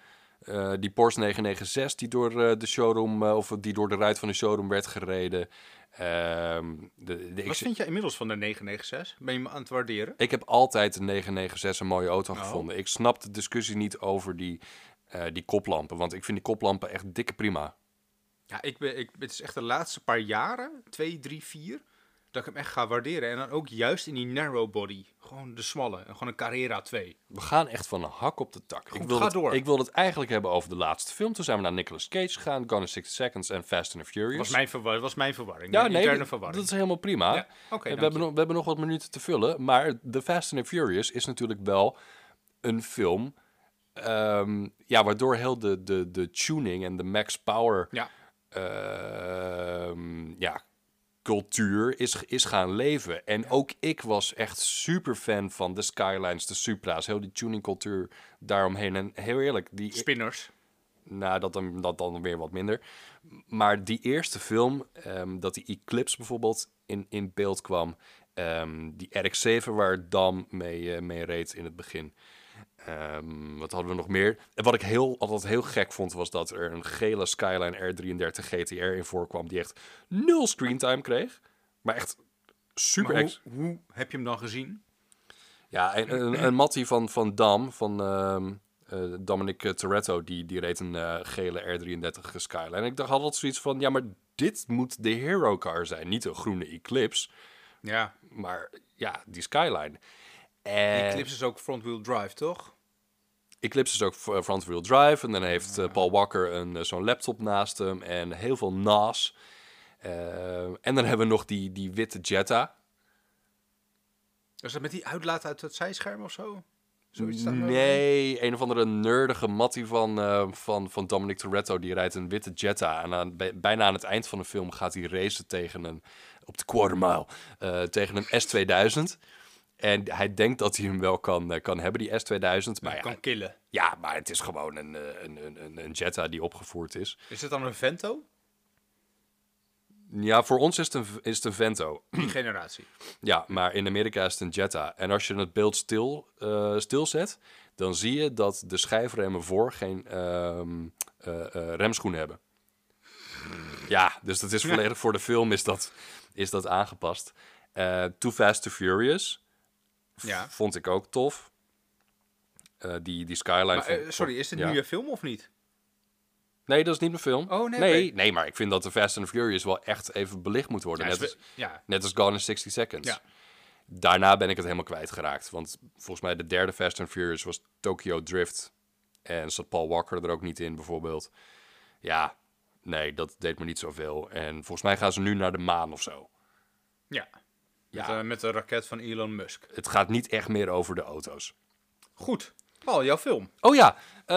Die Porsche 996 die door de showroom, of die door de ruit van de showroom werd gereden. Wat vind jij inmiddels van de 996? Ben je me aan het waarderen? Ik heb altijd de 996 een mooie auto gevonden. Ik snap de discussie niet over die koplampen. Want ik vind die koplampen echt dikke prima. Ja, het is echt de laatste paar jaren, 2, 3, 4, dat ik hem echt ga waarderen. En dan ook juist in die narrow body. Gewoon de smalle. En gewoon een Carrera 2. We gaan echt van een hak op de tak. Ik wil het eigenlijk hebben over de laatste film. Toen zijn we naar Nicolas Cage gegaan. Gone in 60 Seconds en Fast and the Furious. Was mijn verwarring. Ja, nee, dat is helemaal prima. Ja, we hebben nog wat minuten te vullen. Maar The Fast and the Furious is natuurlijk wel een film... waardoor heel de tuning en de max power... cultuur is gaan leven. En ook ik was echt super fan van de Skylines, de Supra's, heel die tuningcultuur daaromheen. En heel eerlijk, die spinners. Nou, dat dan weer wat minder. Maar die eerste film, dat die Eclipse bijvoorbeeld in beeld kwam, die RX-7 waar Dam mee reed in het begin. Wat hadden we nog meer? En wat ik altijd heel gek vond, was dat er een gele Skyline R33 GTR in voorkwam die echt 0 screentime kreeg. Maar echt super... Maar hoe heb je hem dan gezien? Ja, een mattie van Dam, van Dominic Toretto, die reed een gele R33 Skyline. En ik dacht altijd zoiets van, ja, maar dit moet de hero car zijn. Niet een groene Eclipse. Ja. Maar ja, die Skyline. Eclipse is ook front-wheel drive, toch? Eclipse is ook front-wheel drive. En dan heeft Paul Walker zo'n laptop naast hem. En heel veel NAS. En dan hebben we nog die witte Jetta. Is dat met die uitlaat uit het zijscherm of zo? Nee, een of andere nerdige mattie van Dominic Toretto. Die rijdt een witte Jetta. En bijna aan het eind van de film gaat hij racen op de quarter mile tegen een S2000. En hij denkt dat hij hem wel kan hebben, die S2000. Maar kan killen. Ja, maar het is gewoon een Jetta die opgevoerd is. Is het dan een Vento? Ja, voor ons is het een Vento. Die generatie. Ja, maar in Amerika is het een Jetta. En als je het beeld stilzet, dan zie je dat de schijfremmen voor geen remschoenen hebben. Ja, dus dat is volledig voor de film is dat aangepast. Too Fast, Too Furious vond ik ook tof. Die Skyline... Maar, is dit nu een film of niet? Nee, dat is niet mijn film. Oh, nee. Nee, maar ik vind dat de Fast and the Furious wel echt even belicht moet worden. Net als Gone in 60 Seconds. Ja. Daarna ben ik het helemaal kwijtgeraakt. Want volgens mij de derde Fast and Furious was Tokyo Drift. En zat Paul Walker er ook niet in, bijvoorbeeld. Ja, nee, dat deed me niet zoveel. En volgens mij gaan ze nu naar de maan of zo. Ja, met de raket van Elon Musk. Het gaat niet echt meer over de auto's. Goed. Paul, jouw film. Oh ja.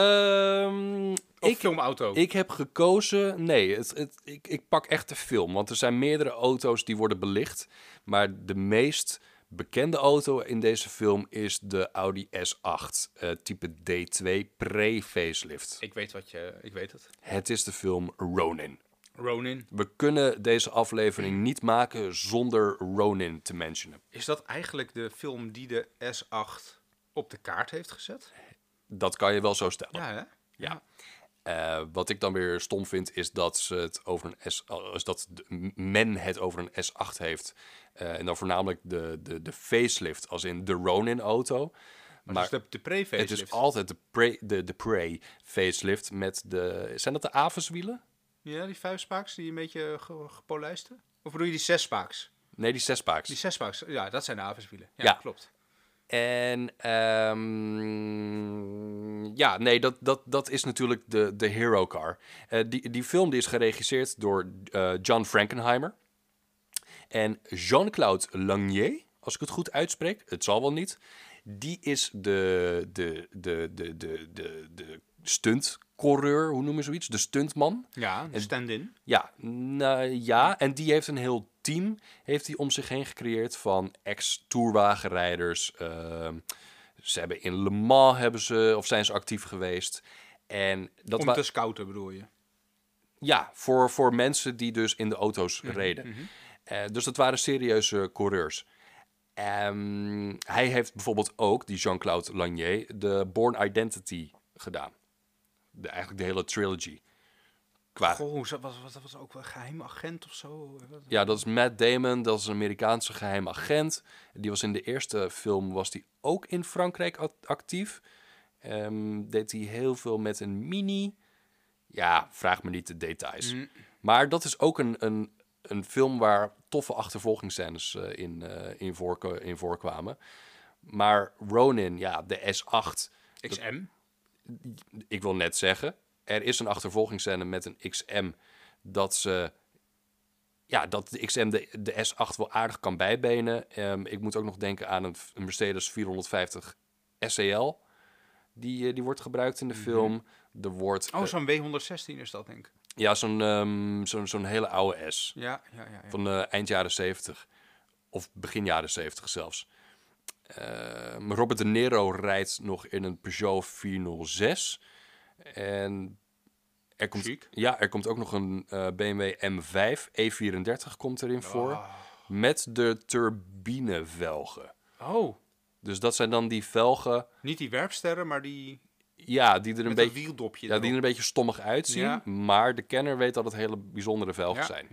Filmauto. Ik heb gekozen... Nee, ik pak echt de film. Want er zijn meerdere auto's die worden belicht. Maar de meest bekende auto in deze film is de Audi S8. Type D2 pre-facelift. Ik weet het. Het is de film Ronin. Ronin. We kunnen deze aflevering niet maken zonder Ronin te mentionen. Is dat eigenlijk de film die de S8 op de kaart heeft gezet? Dat kan je wel zo stellen. Ja, hè? Ja. Wat ik dan weer stom vind, is dat men het over een S8 heeft. En dan voornamelijk de facelift, als in de Ronin-auto. Maar dus de pre-facelift? Het is altijd de pre-facelift met de... Zijn dat de Avis-wielen? Ja, die 5-spaaks die een beetje gepolijsten? Of bedoel je die 6-spaaks? Nee, die 6-spaaks. Die 6-spaaks, ja, dat zijn de Avis-wielen. Ja, klopt. En dat is natuurlijk de hero car. Die film die is geregisseerd door John Frankenheimer. En Jean-Claude Langnier, als ik het goed uitspreek, het zal wel niet. Die is de stuntcoureur, hoe noem je zoiets? De stuntman. Ja, de stand-in. Ja, en die heeft een heel team om zich heen gecreëerd van ex-tourwagenrijders. Ze hebben in Le Mans zijn ze actief geweest. En om te scouten bedoel je? Ja, voor mensen die dus in de auto's reden. Mm-hmm. Dus dat waren serieuze coureurs. Hij heeft bijvoorbeeld ook, die Jean-Claude Langnier, de Bourne Identity gedaan. eigenlijk de hele trilogy. Goh, was ook wel een geheim agent of zo? Ja, dat is Matt Damon, dat is een Amerikaanse geheim agent. Die was in de eerste film was die ook in Frankrijk actief. Deed hij heel veel met een mini. Ja, vraag me niet de details. Maar dat is ook een film waar toffe achtervolgingsscènes in voorkwamen. Maar Ronin, ja, de S8. XM? Ik wil net zeggen, er is een achtervolgingsscène met een XM dat de XM de S8 wel aardig kan bijbenen. Ik moet ook nog denken aan een Mercedes 450 SEL. Die wordt gebruikt in de film. Er wordt, zo'n W116 is dat, denk ik. Ja, zo'n hele oude S. Ja. Van eind jaren 70. Of begin jaren 70 zelfs. Robert De Niro rijdt nog in een Peugeot 406. En er komt ook nog een BMW M5 E34 komt erin voor. Met de turbinevelgen. Oh. Dus dat zijn dan die velgen. Niet die werpsterren, maar die... Ja, die er een beetje wieldopje. Ja, die er een beetje stommig uitzien. Ja. Maar de kenner weet dat het hele bijzondere velgen zijn.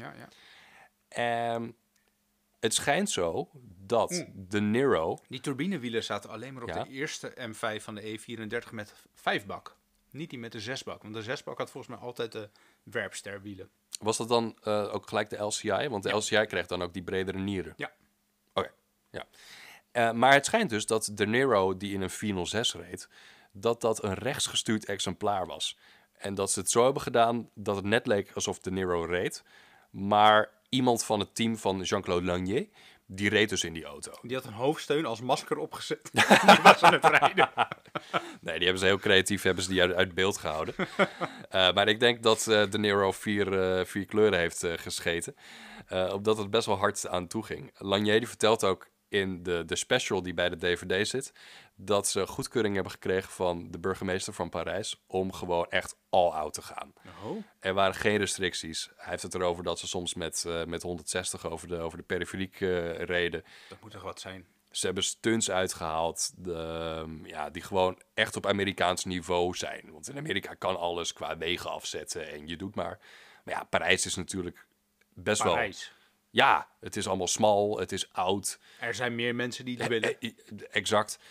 Ja. Het schijnt zo dat De Niro... Die turbinewielen zaten alleen maar op de eerste M5 van de E34 met 5-bak. Niet die met de 6-bak. Want de 6-bak had volgens mij altijd de werpsterwielen. Was dat dan ook gelijk de LCI? Want de LCI kreeg dan ook die bredere nieren. Ja. Oké, ja. Maar het schijnt dus dat De Niro, die in een 406 reed, dat een rechtsgestuurd exemplaar was. En dat ze het zo hebben gedaan dat het net leek alsof De Niro reed. Maar iemand van het team van Jean-Claude Langnier, die reed dus in die auto. Die had een hoofdsteun als masker opgezet. Die was aan het rijden. Nee, die hebben ze heel creatief uit beeld gehouden. Maar ik denk dat De Niro vier kleuren heeft gescheten. Omdat het best wel hard aan toe ging. Langnier die vertelt ook in de special die bij de DVD zit, dat ze goedkeuring hebben gekregen van de burgemeester van Parijs om gewoon echt all-out te gaan. Oh. Er waren geen restricties. Hij heeft het erover dat ze soms met 160 over de periferiek reden. Dat moet toch wat zijn? Ze hebben stunts uitgehaald die gewoon echt op Amerikaans niveau zijn. Want in Amerika kan alles qua wegen afzetten en je doet maar. Maar ja, Parijs is natuurlijk best Parijs. wel... Ja, het is allemaal smal, het is oud. Er zijn meer mensen die het willen. Exact.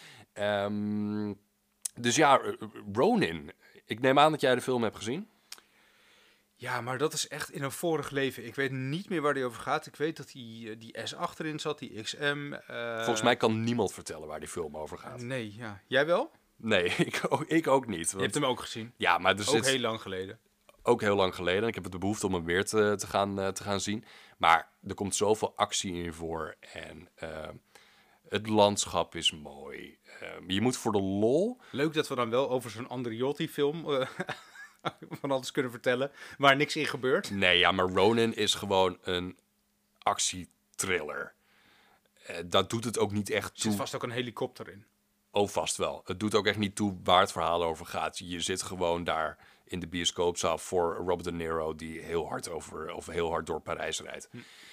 Dus ja, Ronin. Ik neem aan dat jij de film hebt gezien. Ja, maar dat is echt in een vorig leven. Ik weet niet meer waar die over gaat. Ik weet dat die S achterin zat, die XM. Volgens mij kan niemand vertellen waar die film over gaat. Nee, ja. Jij wel? Nee, ik ook niet. Want... Je hebt hem ook gezien? Ja, maar ook heel lang geleden. Ook heel lang geleden. Ik heb de behoefte om hem weer te gaan zien. Maar er komt zoveel actie in voor. En het landschap is mooi. Je moet voor de lol... Leuk dat we dan wel over zo'n Andriotti-film van alles kunnen vertellen. Waar niks in gebeurt. Nee, ja, maar Ronin is gewoon een actietriller. Dat doet het ook niet echt toe. Er zit vast ook een helikopter in. Oh, vast wel. Het doet ook echt niet toe waar het verhaal over gaat. Je zit gewoon daar in de bioscoopzaal voor Robert De Niro die heel hard door Parijs rijdt.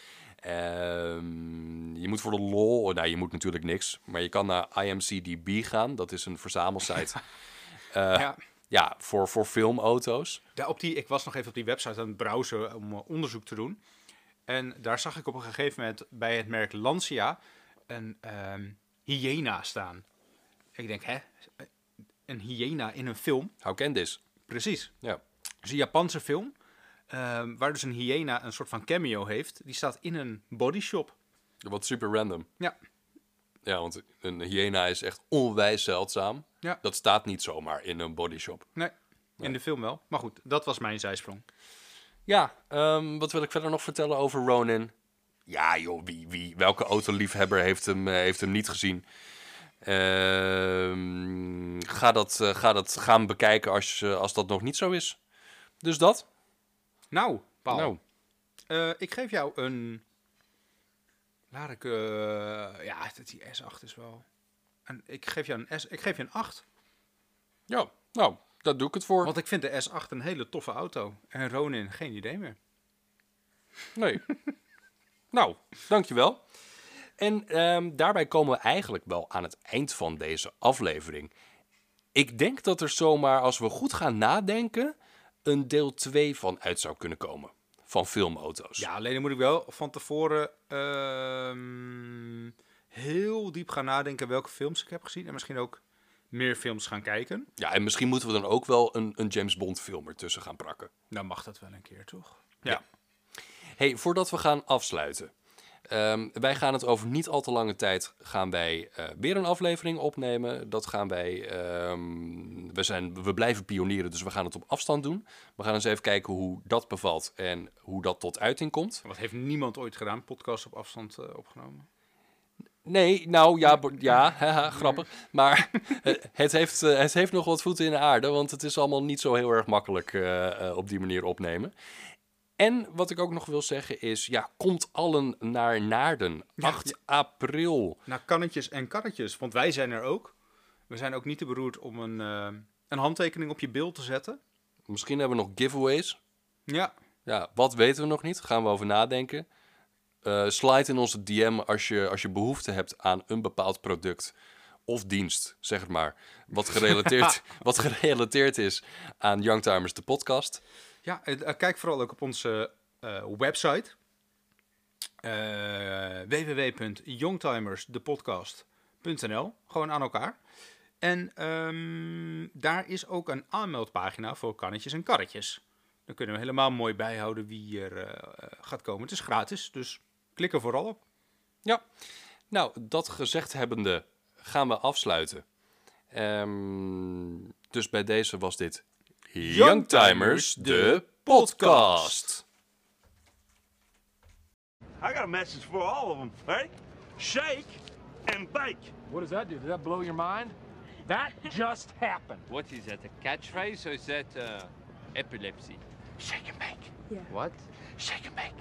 Je moet voor de lol... Nou, je moet natuurlijk niks. Maar je kan naar IMCDB gaan. Dat is een verzamelsite. Ja, voor filmauto's. Ik was nog even op die website aan het browsen om onderzoek te doen. En daar zag ik op een gegeven moment bij het merk Lancia een hyena staan. Ik denk, een hyena in een film? How can this? Precies. Ja. Het is een Japanse film, waar dus een hyena een soort van cameo heeft. Die staat in een bodyshop. Wat super random. Ja. Ja, want een hyena is echt onwijs zeldzaam. Ja. Dat staat niet zomaar in een bodyshop. Nee, in de film wel. Maar goed, dat was mijn zijsprong. Ja, wat wil ik verder nog vertellen over Ronin? Ja joh, welke autoliefhebber heeft hem niet gezien? Ga hem bekijken als dat nog niet zo is. Dus dat. Nou, Paul. Nou. Ik geef jou een... Laat ik... die S8 is wel... Ik geef je een 8. Ja, nou, daar doe ik het voor. Want ik vind de S8 een hele toffe auto. En Ronin, geen idee meer. Nee. Nou, dankjewel. En daarbij komen we eigenlijk wel aan het eind van deze aflevering. Ik denk dat er zomaar, als we goed gaan nadenken, een deel 2 van uit zou kunnen komen. Van filmauto's. Ja, alleen dan moet ik wel van tevoren heel diep gaan nadenken welke films ik heb gezien. En misschien ook meer films gaan kijken. Ja, en misschien moeten we dan ook wel een James Bond film ertussen gaan prakken. Nou mag dat wel een keer, toch? Ja. Hey, voordat we gaan afsluiten. Wij gaan het over niet al te lange tijd gaan wij weer een aflevering opnemen. Dat gaan wij... we blijven pionieren, dus we gaan het op afstand doen. We gaan eens even kijken hoe dat bevalt en hoe dat tot uiting komt. Wat heeft niemand ooit gedaan? Podcast op afstand opgenomen? Nee, nou ja, haha, grappig. Maar het heeft nog wat voeten in de aarde, want het is allemaal niet zo heel erg makkelijk op die manier opnemen. En wat ik ook nog wil zeggen is, ja, komt allen naar Naarden, 8 april. Naar kannetjes en karretjes, want wij zijn er ook. We zijn ook niet te beroerd om een handtekening op je beeld te zetten. Misschien hebben we nog giveaways. Ja. Ja, wat weten we nog niet, gaan we over nadenken. Slide in onze DM als je behoefte hebt aan een bepaald product of dienst, zeg het maar. Wat gerelateerd is aan Youngtimers, de podcast. Ja, kijk vooral ook op onze website. www.youngtimersdepodcast.nl. Gewoon aan elkaar. En daar is ook een aanmeldpagina voor kannetjes en karretjes. Dan kunnen we helemaal mooi bijhouden wie er gaat komen. Het is gratis, dus klik er vooral op. Ja, nou, dat gezegd hebbende gaan we afsluiten. Dus bij deze was dit Youngtimers, de podcast. I got a message for all of them. Ready? Shake and bake. What does that do? Did that blow your mind? That just happened. What is that, a catchphrase or is that epilepsy? Shake and bake. What? Shake and bake.